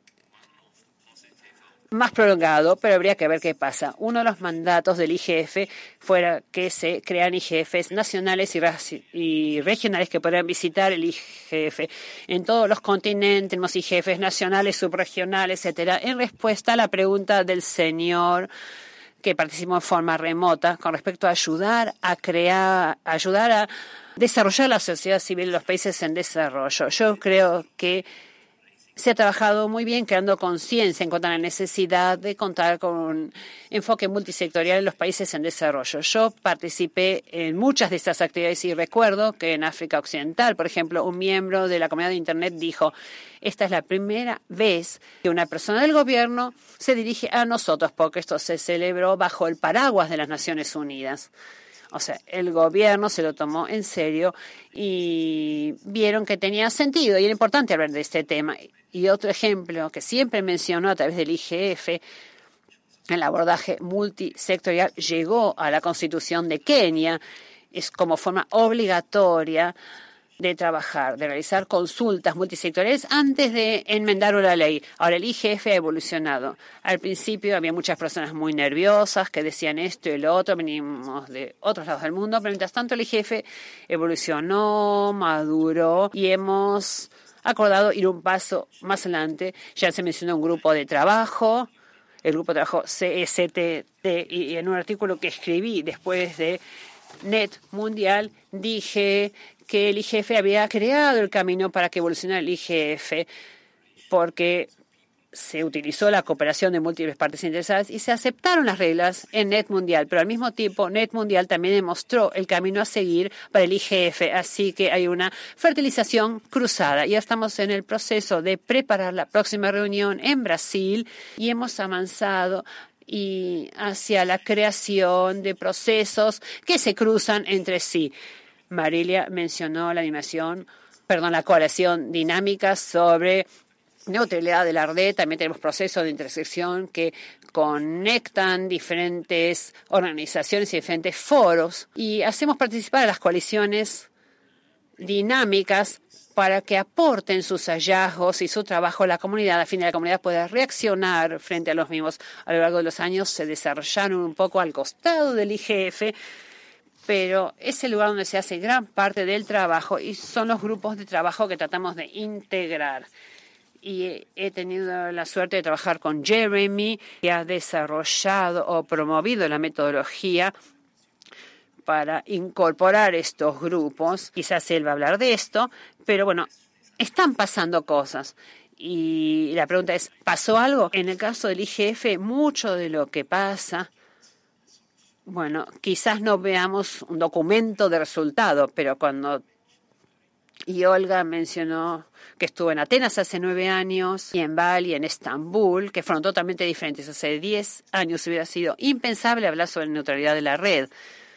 más prolongado, pero habría que ver qué pasa. Uno de los mandatos del I G F fuera que se crean I G Fs nacionales y, y regionales que podrían visitar el I G F. En todos los continentes tenemos I G Fs nacionales, subregionales, etcétera. En respuesta a la pregunta del señor que participó en forma remota con respecto a ayudar a crear, ayudar a desarrollar la sociedad civil en los países en desarrollo. Yo creo que se ha trabajado muy bien creando conciencia en cuanto a la necesidad de contar con un enfoque multisectorial en los países en desarrollo. Yo participé en muchas de estas actividades y recuerdo que en África Occidental, por ejemplo, un miembro de la comunidad de Internet dijo: esta es la primera vez que una persona del gobierno se dirige a nosotros porque esto se celebró bajo el paraguas de las Naciones Unidas. O sea, el gobierno se lo tomó en serio y vieron que tenía sentido y era importante hablar de este tema. Y otro ejemplo que siempre mencionó a través del I G F, el abordaje multisectorial llegó a la Constitución de Kenia, es como forma obligatoria de trabajar, de realizar consultas multisectoriales antes de enmendar una ley. Ahora, el I G F ha evolucionado. Al principio había muchas personas muy nerviosas que decían esto y lo otro, venimos de otros lados del mundo, pero mientras tanto el I G F evolucionó, maduró y hemos acordado ir un paso más adelante. Ya se mencionó un grupo de trabajo, el grupo de trabajo C S T T, y en un artículo que escribí después de Net Mundial dije que el I G F había creado el camino para que evolucionara el I G F porque se utilizó la cooperación de múltiples partes interesadas y se aceptaron las reglas en Net Mundial, pero al mismo tiempo Net Mundial también demostró el camino a seguir para el I G F, así que hay una fertilización cruzada. Ya estamos en el proceso de preparar la próxima reunión en Brasil y hemos avanzado y hacia la creación de procesos que se cruzan entre sí. Marilia mencionó la animación, perdón, la coalición dinámica sobre neutralidad de la red. También tenemos procesos de intersección que conectan diferentes organizaciones y diferentes foros y hacemos participar a las coaliciones dinámicas para que aporten sus hallazgos y su trabajo a la comunidad, a fin de que la comunidad pueda reaccionar frente a los mismos. A lo largo de los años se desarrollaron un poco al costado del I G F, pero es el lugar donde se hace gran parte del trabajo y son los grupos de trabajo que tratamos de integrar. Y he tenido la suerte de trabajar con Jeremy, que ha desarrollado o promovido la metodología para incorporar estos grupos. Quizás él va a hablar de esto, pero bueno, están pasando cosas. Y la pregunta es, ¿pasó algo? En el caso del I G F, mucho de lo que pasa, bueno, quizás no veamos un documento de resultado, pero cuando... Y Olga mencionó que estuvo en Atenas hace nueve años y en Bali, en Estambul, que fueron totalmente diferentes. Hace diez años hubiera sido impensable hablar sobre la neutralidad de la red.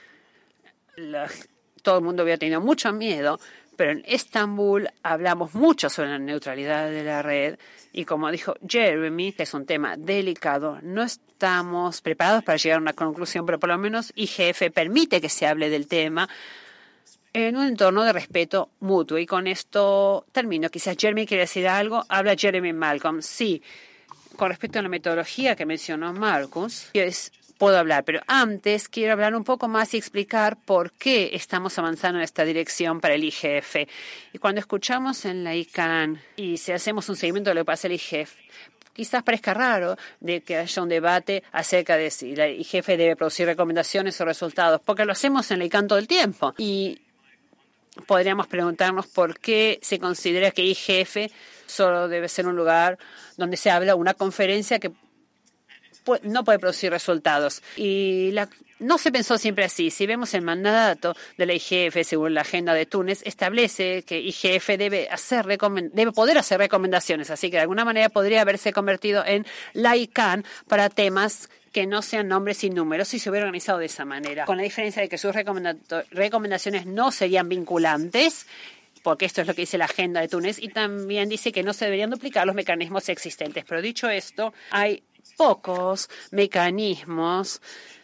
La, todo el mundo hubiera tenido mucho miedo, pero en Estambul hablamos mucho sobre la neutralidad de la red. Y como dijo Jeremy, que es un tema delicado, no estamos preparados para llegar a una conclusión, pero por lo menos I G F permite que se hable del tema en un entorno de respeto mutuo. Y con esto termino. Quizás Jeremy quiere decir algo. Habla Jeremy Malcolm. Sí, con respecto a la metodología que mencionó Marcus, es, puedo hablar, pero antes quiero hablar un poco más y explicar por qué estamos avanzando en esta dirección para el I G F. Y cuando escuchamos en la I C A N y si hacemos un seguimiento de lo que pasa en el I G F, quizás parezca raro de que haya un debate acerca de si la I G F debe producir recomendaciones o resultados, porque lo hacemos en la I C A N todo el tiempo. Y podríamos preguntarnos por qué se considera que I G F solo debe ser un lugar donde se habla una conferencia que no puede producir resultados. Y la, no se pensó siempre así. Si vemos el mandato de la I G F, según la agenda de Túnez, establece que I G F debe, hacer debe poder hacer recomendaciones. Así que de alguna manera podría haberse convertido en la I C A N para temas que no sean nombres y números si se hubiera organizado de esa manera. Con la diferencia de que sus recomendaciones no serían vinculantes, porque esto es lo que dice la agenda de Túnez, y también dice que no se deberían duplicar los mecanismos existentes. Pero dicho esto, hay pocos mecanismos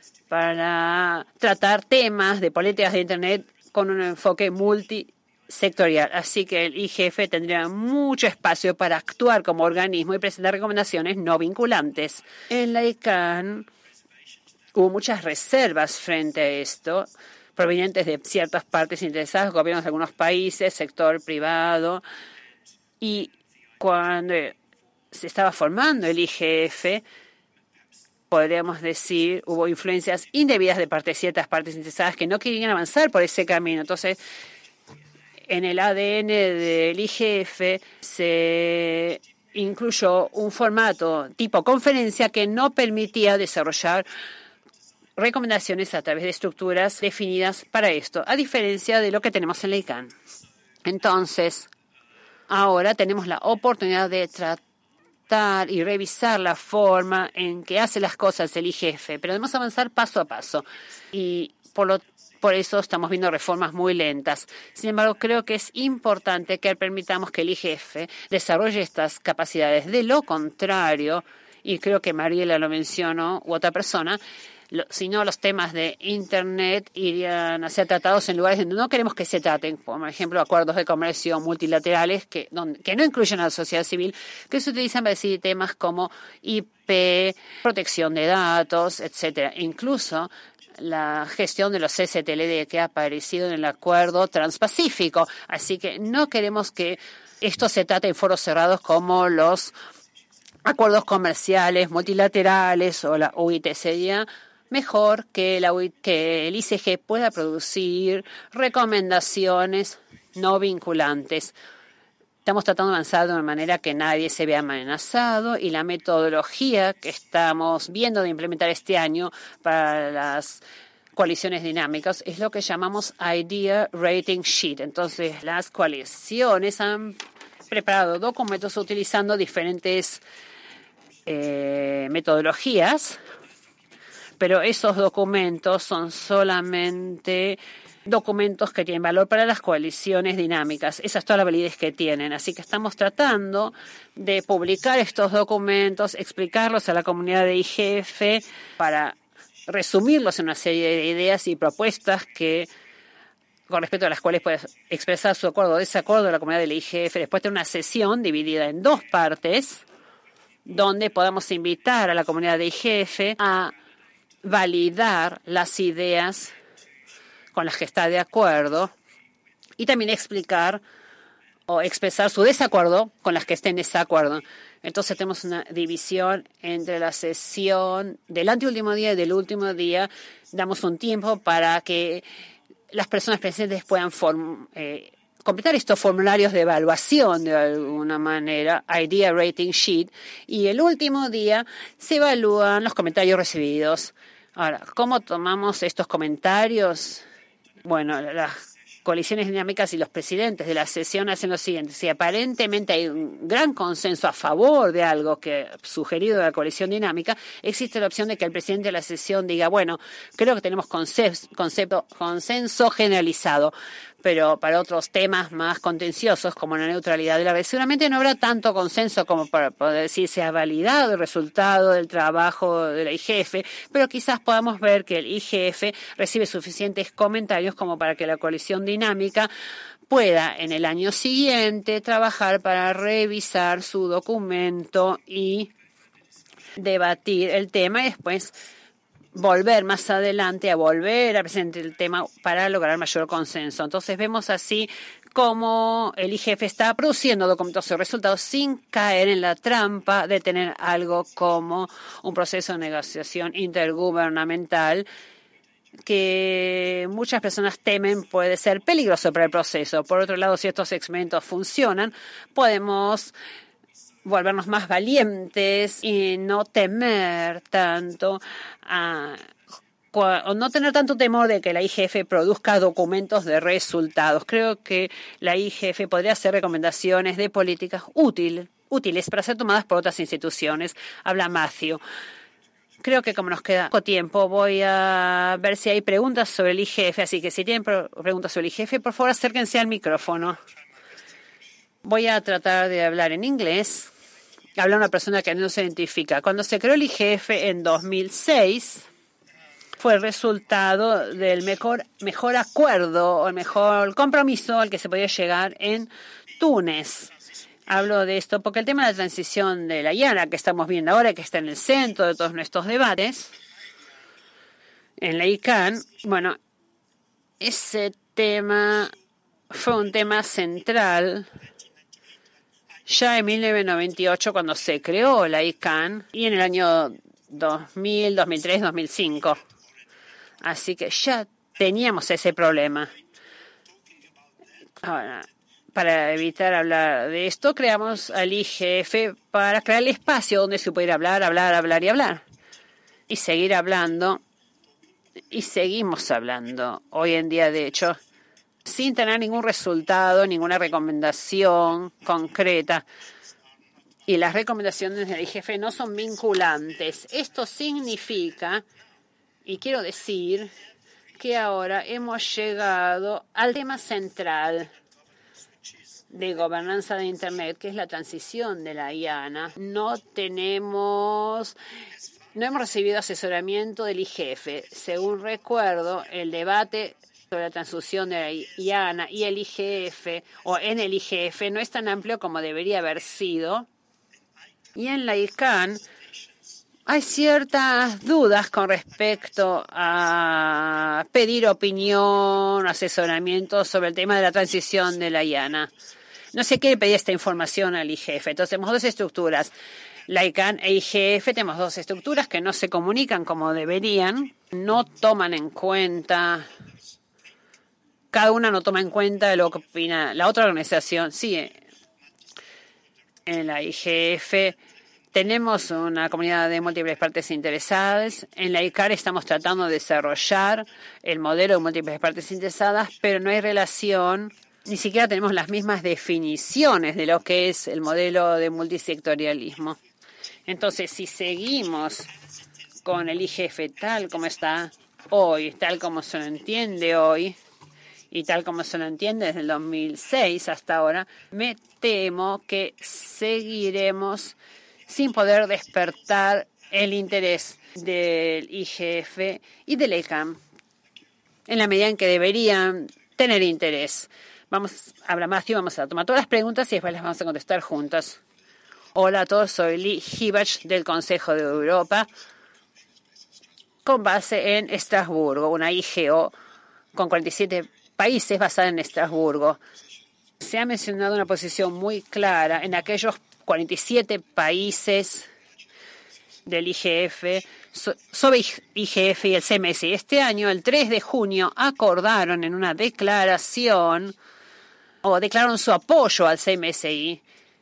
para tratar temas de políticas de Internet con un enfoque multisectorial. Así que el I G F tendría mucho espacio para actuar como organismo y presentar recomendaciones no vinculantes. En la I C A N hubo muchas reservas frente a esto, provenientes de ciertas partes interesadas, gobiernos de algunos países, sector privado. Y cuando se estaba formando el I G F, podríamos decir, hubo influencias indebidas de parte de ciertas partes interesadas que no querían avanzar por ese camino. Entonces, en el A D N del I G F se incluyó un formato tipo conferencia que no permitía desarrollar recomendaciones a través de estructuras definidas para esto, a diferencia de lo que tenemos en la I C A N. Entonces, ahora tenemos la oportunidad de tratar y revisar la forma en que hace las cosas el I G F, pero debemos avanzar paso a paso. Y por lo Por eso estamos viendo reformas muy lentas. Sin embargo, creo que es importante que permitamos que el I G F desarrolle estas capacidades. De lo contrario, y creo que Mariela lo mencionó, u otra persona, lo, si no, los temas de Internet irían a ser tratados en lugares donde no queremos que se traten, por ejemplo, acuerdos de comercio multilaterales que, donde, que no incluyen a la sociedad civil, que se utilizan para decidir temas como I P, protección de datos, etcétera. Incluso la gestión de los C C T L D que ha aparecido en el Acuerdo Transpacífico. Así que no queremos que esto se trate en foros cerrados como los acuerdos comerciales multilaterales o la O I T. Sería mejor que, la U I T, que el I C G pueda producir recomendaciones no vinculantes. Estamos tratando de avanzar de una manera que nadie se vea amenazado, y la metodología que estamos viendo de implementar este año para las coaliciones dinámicas es lo que llamamos Idea Rating Sheet. Entonces, las coaliciones han preparado documentos utilizando diferentes eh, metodologías, pero esos documentos son solamente documentos que tienen valor para las coaliciones dinámicas. Esa es toda la validez que tienen. Así que estamos tratando de publicar estos documentos, explicarlos a la comunidad de I G F para resumirlos en una serie de ideas y propuestas que, con respecto a las cuales puede expresar su acuerdo o desacuerdo de la comunidad del I G F. Después de una sesión dividida en dos partes, donde podamos invitar a la comunidad de I G F a validar las ideas con las que está de acuerdo y también explicar o expresar su desacuerdo con las que esté en desacuerdo. Entonces tenemos una división entre la sesión del anteúltimo día y del último día. Damos un tiempo para que las personas presentes puedan form, eh, completar estos formularios de evaluación de alguna manera, Idea Rating Sheet, y el último día se evalúan los comentarios recibidos. Ahora, ¿cómo tomamos estos comentarios? Bueno, las coaliciones dinámicas y los presidentes de la sesión hacen lo siguiente. Si aparentemente hay un gran consenso a favor de algo que sugerido de la coalición dinámica, existe la opción de que el presidente de la sesión diga, bueno, creo que tenemos concepto, concepto, consenso generalizado, pero para otros temas más contenciosos como la neutralidad de la red, seguramente no habrá tanto consenso como para poder decir se ha validado el resultado del trabajo de la I G F, pero quizás podamos ver que el I G F recibe suficientes comentarios como para que la coalición dinámica pueda en el año siguiente trabajar para revisar su documento y debatir el tema y después volver más adelante a volver a presentar el tema para lograr mayor consenso. Entonces vemos así cómo el I G F está produciendo documentos y resultados sin caer en la trampa de tener algo como un proceso de negociación intergubernamental que muchas personas temen puede ser peligroso para el proceso. Por otro lado, si estos experimentos funcionan, podemos volvernos más valientes y no temer tanto a... o no tener tanto temor de que la I G F produzca documentos de resultados. Creo que la I G F podría hacer recomendaciones de políticas útil, útiles para ser tomadas por otras instituciones. Habla Matthew. Creo que como nos queda poco tiempo, voy a ver si hay preguntas sobre el I G F. Así que si tienen preguntas sobre el I G F, por favor acérquense al micrófono. Voy a tratar de hablar en inglés. Habla una persona que no se identifica. Cuando se creó el I G F en dos mil seis... fue el resultado del mejor, mejor acuerdo o el mejor compromiso al que se podía llegar en Túnez. Hablo de esto porque el tema de la transición de la IANA que estamos viendo ahora, que está en el centro de todos nuestros debates, en la I C A N, bueno, ese tema fue un tema central ya en mil novecientos noventa y ocho cuando se creó la I C A N y en el año dos mil, dos mil tres, dos mil cinco. Así que ya teníamos ese problema. Ahora, para evitar hablar de esto, creamos al I G F para crear el espacio donde se pudiera hablar, hablar, hablar y hablar. Y seguir hablando. Y seguimos hablando. Hoy en día, de hecho, sin tener ningún resultado, ninguna recomendación concreta. Y las recomendaciones del I G F no son vinculantes. Esto significa... Y quiero decir que ahora hemos llegado al tema central de gobernanza de Internet, que es la transición de la IANA. No tenemos, no hemos recibido asesoramiento del I G F. Según recuerdo, el debate sobre la transición de la IANA y el I G F, o en el I G F, no es tan amplio como debería haber sido. Y en la I C A N hay ciertas dudas con respecto a pedir opinión, asesoramiento sobre el tema de la transición de la IANA. No se quiere pedir esta información al I G F. Entonces tenemos dos estructuras. La I C A N e I G F tenemos dos estructuras que no se comunican como deberían. No toman en cuenta, cada una no toma en cuenta lo que opina la otra organización. Sí, en la I G F tenemos una comunidad de múltiples partes interesadas. En la I C A R estamos tratando de desarrollar el modelo de múltiples partes interesadas, pero no hay relación, ni siquiera tenemos las mismas definiciones de lo que es el modelo de multisectorialismo. Entonces, si seguimos con el I G F tal como está hoy, tal como se lo entiende hoy, y tal como se lo entiende desde el dos mil seis hasta ahora, me temo que seguiremos sin poder despertar el interés del I G F y del I C A N en la medida en que deberían tener interés. Vamos, habla Matthew, vamos a tomar todas las preguntas y después las vamos a contestar juntas. Hola a todos, soy Lee Hibach del Consejo de Europa, con base en Estrasburgo, una I G O con cuarenta y siete países basada en Estrasburgo. Se ha mencionado una posición muy clara en aquellos cuarenta y siete países del I G F sobre I G F y el C M S I. Este año, el tres de junio, acordaron en una declaración o declararon su apoyo al C M S I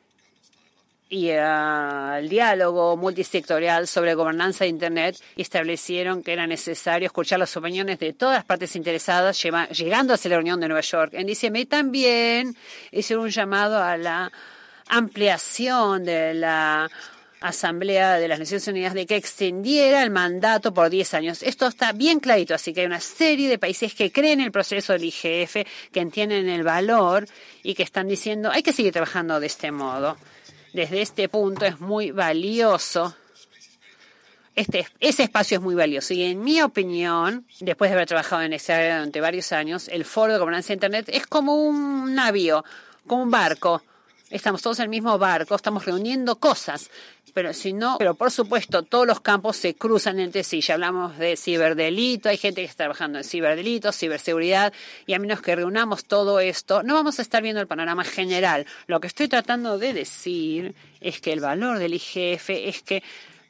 y al diálogo multisectorial sobre gobernanza de Internet y establecieron que era necesario escuchar las opiniones de todas las partes interesadas, lleva, llegando hacia la reunión de Nueva York en diciembre. Y también hicieron un llamado a la ampliación de la Asamblea de las Naciones Unidas de que extendiera el mandato por diez años. Esto está bien clarito, así que hay una serie de países que creen en el proceso del I G F, que entienden el valor y que están diciendo hay que seguir trabajando de este modo. Desde este punto es muy valioso. Este, ese espacio es muy valioso. Y en mi opinión, después de haber trabajado en esta área durante varios años, el Foro de Gobernanza de Internet es como un navío, como un barco. Estamos todos en el mismo barco, estamos reuniendo cosas. Pero si no, pero por supuesto, todos los campos se cruzan entre sí. Ya hablamos de ciberdelito, hay gente que está trabajando en ciberdelitos, ciberseguridad, y a menos que reunamos todo esto, no vamos a estar viendo el panorama general. Lo que estoy tratando de decir es que el valor del I G F es que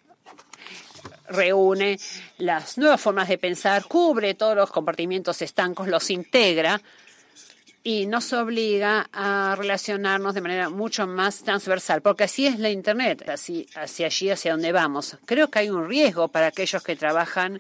reúne las nuevas formas de pensar, cubre todos los compartimientos estancos, los integra y nos obliga a relacionarnos de manera mucho más transversal, porque así es la Internet, así hacia allí, hacia donde vamos. Creo que hay un riesgo para aquellos que trabajan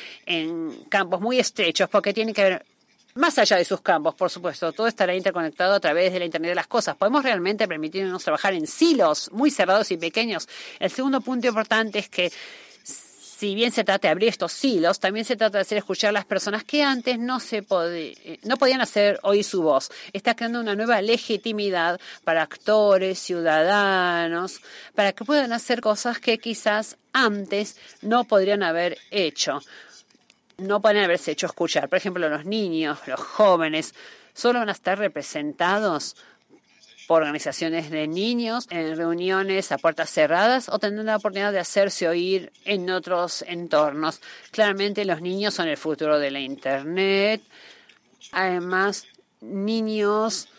en campos muy estrechos, porque tienen que ver más allá de sus campos, por supuesto. Todo estará interconectado a través de la Internet de las cosas. ¿Podemos realmente permitirnos trabajar en silos muy cerrados y pequeños? El segundo punto importante es que si bien se trata de abrir estos silos, también se trata de hacer escuchar a las personas que antes no se podí, no podían hacer oír su voz. Está creando una nueva legitimidad para actores, ciudadanos, para que puedan hacer cosas que quizás antes no podrían haber hecho. No pueden haberse hecho escuchar. Por ejemplo, los niños, los jóvenes, solo van a estar representados por organizaciones de niños en reuniones a puertas cerradas o tendrán la oportunidad de hacerse oír en otros entornos. Claramente los niños son el futuro de la Internet. Además, niños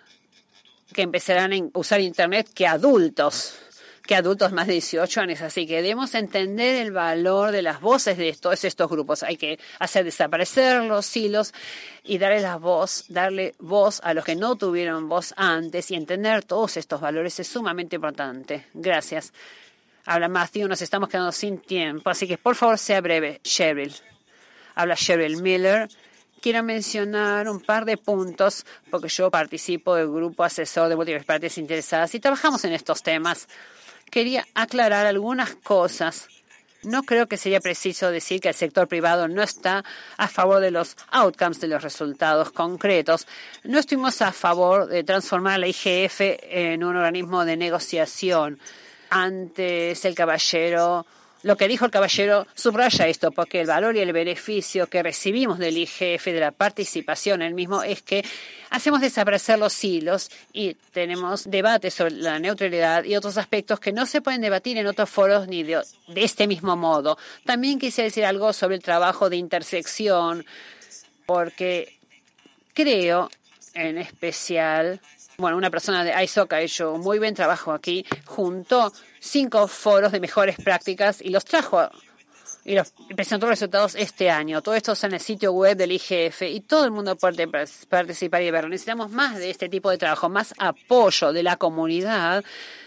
que empezarán a usar Internet que adultos, que adultos más de dieciocho años. Así que debemos entender el valor de las voces de todos estos grupos. Hay que hacer desaparecer los silos y darle la voz, darle voz a los que no tuvieron voz antes, y entender todos estos valores es sumamente importante. Gracias. Habla Matthew, nos estamos quedando sin tiempo, así que por favor sea breve. Cheryl. Habla Cheryl Miller. Quiero mencionar un par de puntos, porque yo participo del grupo asesor de múltiples partes interesadas y trabajamos en estos temas. Quería aclarar algunas cosas. No creo que sería preciso decir que el sector privado no está a favor de los outcomes, de los resultados concretos. No estuvimos a favor de transformar la I G F en un organismo de negociación. Antes el caballero, lo que dijo el caballero subraya esto, porque el valor y el beneficio que recibimos del I G F, de la participación en el mismo, es que hacemos desaparecer los silos y tenemos debates sobre la neutralidad y otros aspectos que no se pueden debatir en otros foros ni de, de este mismo modo. También quisiera decir algo sobre el trabajo de intersección, porque creo en especial, bueno, una persona de I S O C ha hecho un muy buen trabajo aquí, juntó cinco foros de mejores prácticas y los trajo y los presentó resultados este año. Todo esto está en el sitio web del I G F y todo el mundo puede participar y verlo. Necesitamos más de este tipo de trabajo, más apoyo de la comunidad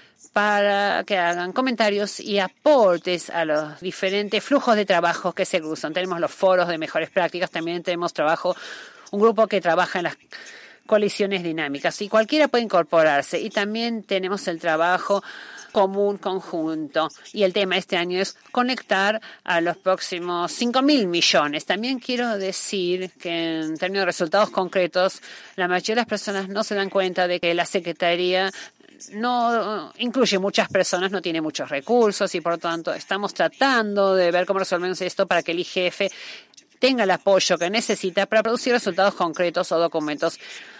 para que hagan comentarios y aportes a los diferentes flujos de trabajo que se cruzan. Tenemos los foros de mejores prácticas, también tenemos trabajo, un grupo que trabaja en las coaliciones dinámicas y cualquiera puede incorporarse. Y también tenemos el trabajo común conjunto. Y el tema este año es conectar a los próximos cinco mil millones. También quiero decir que en términos de resultados concretos, la mayoría de las personas no se dan cuenta de que la Secretaría no incluye muchas personas, no tiene muchos recursos y por lo tanto estamos tratando de ver cómo resolvemos esto para que el I G F tenga el apoyo que necesita para producir resultados concretos o documentos.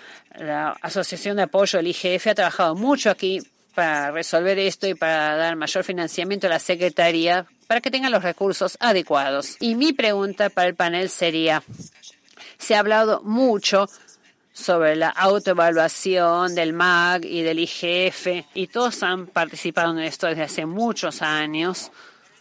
La Asociación de Apoyo del I G F ha trabajado mucho aquí para resolver esto y para dar mayor financiamiento a la Secretaría para que tengan los recursos adecuados. Y mi pregunta para el panel sería, se ha hablado mucho sobre la autoevaluación del M A G y del I G F y todos han participado en esto desde hace muchos años.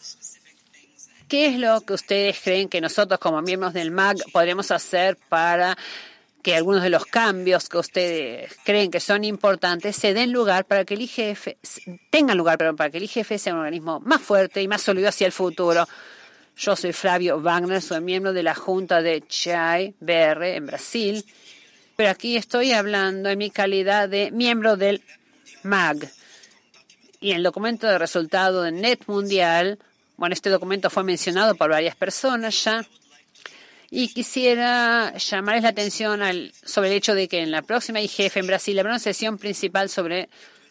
¿Qué es lo que ustedes creen que nosotros como miembros del M A G podremos hacer para que algunos de los cambios que ustedes creen que son importantes se den lugar para que el I G F tenga lugar, pero para que el I G F sea un organismo más fuerte y más sólido hacia el futuro? Yo soy Flavio Wagner, soy miembro de la Junta de C H A I B R en Brasil, pero aquí estoy hablando en mi calidad de miembro del M A G. Y el documento de resultado de Net Mundial, bueno, este documento fue mencionado por varias personas ya, y quisiera llamarles la atención al, sobre el hecho de que en la próxima I G F en Brasil habrá una sesión principal sobre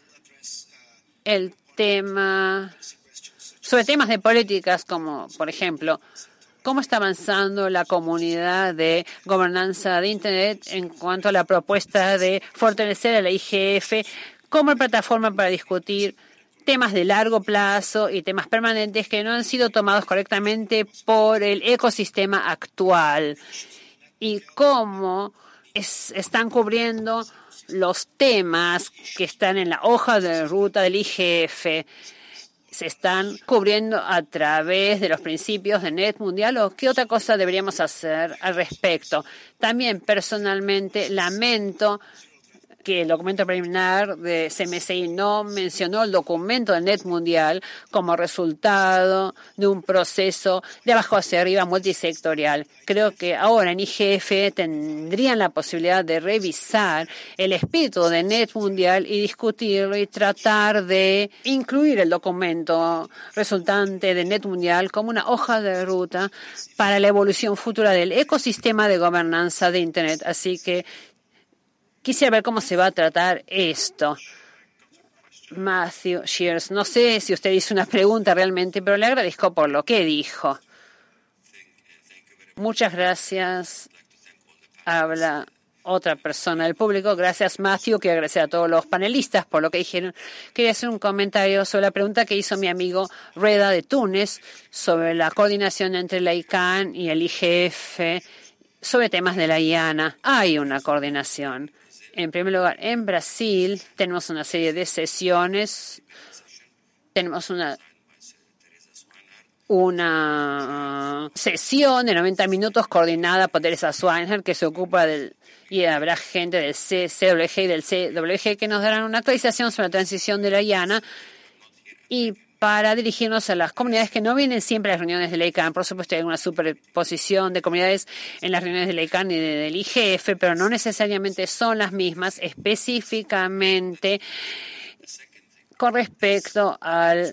el tema, sobre temas de políticas como, por ejemplo, cómo está avanzando la comunidad de gobernanza de Internet en cuanto a la propuesta de fortalecer a la I G F como plataforma para discutir temas de largo plazo y temas permanentes que no han sido tomados correctamente por el ecosistema actual y cómo es, están cubriendo los temas que están en la hoja de ruta del I G F. se están cubriendo a través de los principios de Net Mundial o qué otra cosa deberíamos hacer al respecto. También personalmente lamento que el documento preliminar de C M S I no mencionó el documento del Net Mundial como resultado de un proceso de abajo hacia arriba multisectorial. Creo que ahora en I G F tendrían la posibilidad de revisar el espíritu de Net Mundial y discutirlo y tratar de incluir el documento resultante de Net Mundial como una hoja de ruta para la evolución futura del ecosistema de gobernanza de Internet. Así que quisiera ver cómo se va a tratar esto. Matthew Shears, no sé si usted hizo una pregunta realmente, pero le agradezco por lo que dijo. Muchas gracias. Habla otra persona del público. Gracias, Matthew. Quiero agradecer a todos los panelistas por lo que dijeron. Quería hacer un comentario sobre la pregunta que hizo mi amigo Reda de Túnez sobre la coordinación entre la I C A N y el I G F sobre temas de la I A N A. Hay una coordinación. En primer lugar, en Brasil tenemos una serie de sesiones, tenemos una, una sesión de noventa minutos coordinada por Teresa Swainhart, que se ocupa del, y habrá gente del C W G y del C W G que nos darán una actualización sobre la transición de la I A N A y para dirigirnos a las comunidades que no vienen siempre a las reuniones de la I C A N. Por supuesto, hay una superposición de comunidades en las reuniones de la I C A N y del I G F, pero no necesariamente son las mismas, específicamente con respecto al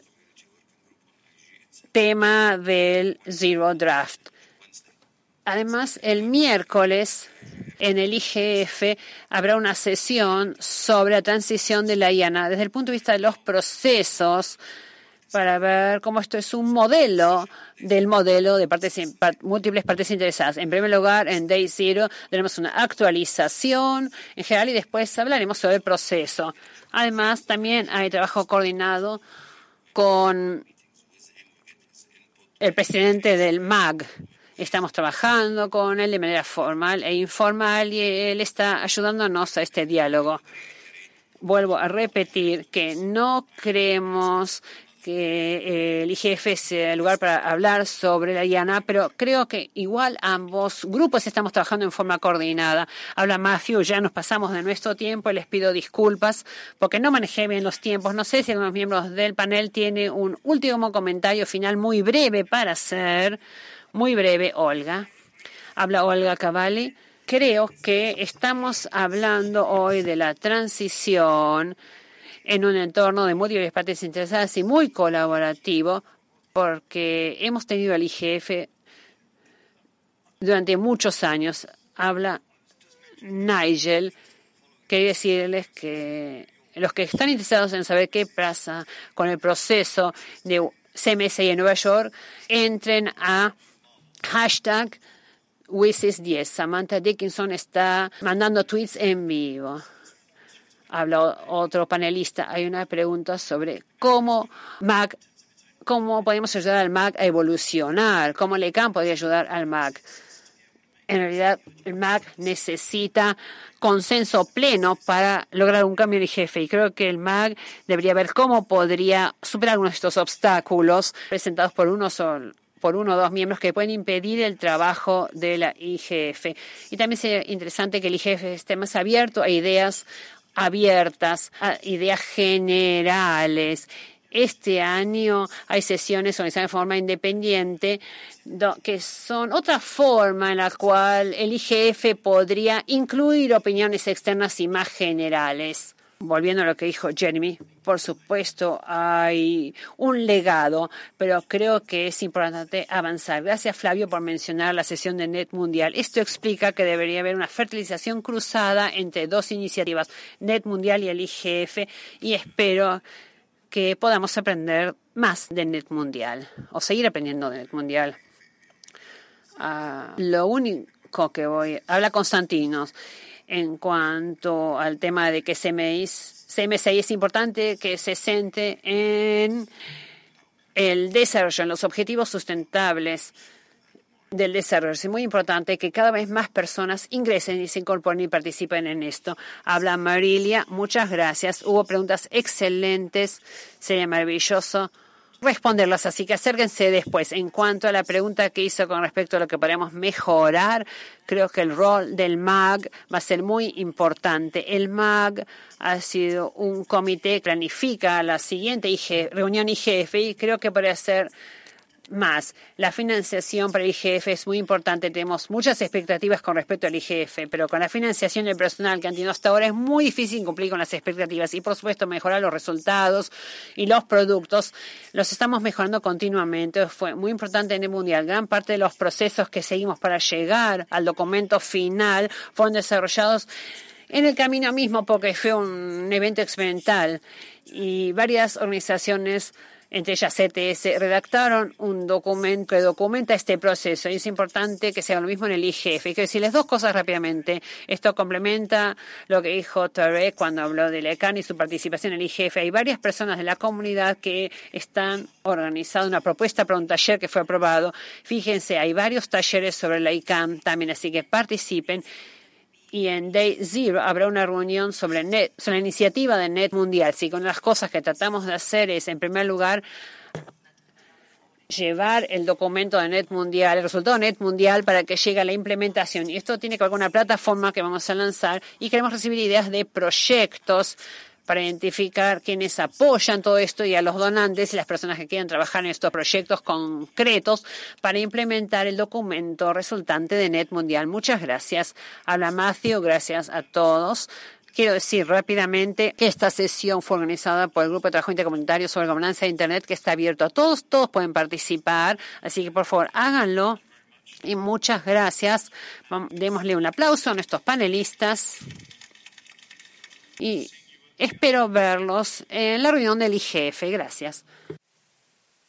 tema del Zero Draft. Además, el miércoles en el I G F habrá una sesión sobre la transición de la I A N A desde el punto de vista de los procesos, para ver cómo esto es un modelo del modelo de partes, múltiples partes interesadas. En primer lugar, en Day Zero tenemos una actualización en general y después hablaremos sobre el proceso. Además, también hay trabajo coordinado con el presidente del M A G. Estamos trabajando con él de manera formal e informal y él está ayudándonos a este diálogo. Vuelvo a repetir que no creemos que el I G F sea el lugar para hablar sobre la I A N A, pero creo que igual ambos grupos estamos trabajando en forma coordinada. Habla Matthew, ya nos pasamos de nuestro tiempo y les pido disculpas porque no manejé bien los tiempos. No sé si algunos miembros del panel tiene un último comentario final muy breve para hacer. Muy breve, Olga. Habla Olga Cavalli. Creo que estamos hablando hoy de la transición en un entorno de múltiples partes interesadas y muy colaborativo, porque hemos tenido al I G F durante muchos años. Habla Nigel. Quería decirles que los que están interesados en saber qué pasa con el proceso de C M S I en Nueva York, entren a hashtag Wisis diez. Samantha Dickinson está mandando tweets en vivo. Habla otro panelista. Hay una pregunta sobre cómo M A C, cómo podemos ayudar al M A C a evolucionar, cómo el I C A N podría ayudar al M A C. En realidad, el M A C necesita consenso pleno para lograr un cambio en el I G F y creo que el M A C debería ver cómo podría superar uno de estos obstáculos presentados por uno solo. por uno o dos miembros que pueden impedir el trabajo de la I G F. Y también sería interesante que el I G F esté más abierto a ideas abiertas, a ideas generales. Este año hay sesiones organizadas de forma independiente que son otra forma en la cual el I G F podría incluir opiniones externas y más generales. Volviendo a lo que dijo Jeremy, por supuesto hay un legado, pero creo que es importante avanzar. Gracias, Flavio, por mencionar la sesión de Net Mundial. Esto explica que debería haber una fertilización cruzada entre dos iniciativas, Net Mundial y el I G F, y espero que podamos aprender más de Net Mundial o seguir aprendiendo de Net Mundial. Uh, lo único que voy... Habla Constantinos. En cuanto al tema de que C M S I es importante que se centre en el desarrollo, en los objetivos sustentables del desarrollo. Es muy importante que cada vez más personas ingresen y se incorporen y participen en esto. Habla Marilia, muchas gracias. Hubo preguntas excelentes, sería maravilloso responderlas, así que acérquense después. En cuanto a la pregunta que hizo con respecto a lo que podemos mejorar, creo que el rol del M A G va a ser muy importante. El M A G ha sido un comité que planifica la siguiente I G, reunión I G F y creo que podría ser más. La financiación para el I G F es muy importante. Tenemos muchas expectativas con respecto al I G F, pero con la financiación del personal que han tenido hasta ahora es muy difícil cumplir con las expectativas y, por supuesto, mejorar los resultados y los productos. Los estamos mejorando continuamente. Fue muy importante en el Mundial. Gran parte de los procesos que seguimos para llegar al documento final fueron desarrollados en el camino mismo porque fue un evento experimental y varias organizaciones, entre ellas C T S, redactaron un documento que documenta este proceso y es importante que sea lo mismo en el I G F. Y quiero decirles dos cosas rápidamente. Esto complementa lo que dijo Tarek cuando habló de la I C A N y su participación en el I G F. Hay varias personas de la comunidad que están organizando una propuesta para un taller que fue aprobado. Fíjense, hay varios talleres sobre la I C A N también, así que participen. Y en Day Zero habrá una reunión sobre, net, sobre la iniciativa de Net Mundial. Sí, con las cosas que tratamos de hacer es, en primer lugar, llevar el documento de Net Mundial, el resultado de Net Mundial para que llegue a la implementación. Y esto tiene que ver con una plataforma que vamos a lanzar y queremos recibir ideas de proyectos para identificar quienes apoyan todo esto y a los donantes y las personas que quieran trabajar en estos proyectos concretos para implementar el documento resultante de Net Mundial. Muchas gracias. Habla Matthew, gracias a todos. Quiero decir rápidamente que esta sesión fue organizada por el Grupo de Trabajo Intercomunitario sobre Gobernanza de Internet, que está abierto a todos. Todos pueden participar, así que por favor háganlo. Y muchas gracias. Démosle un aplauso a nuestros panelistas. Y espero verlos en la reunión del I G F. Gracias.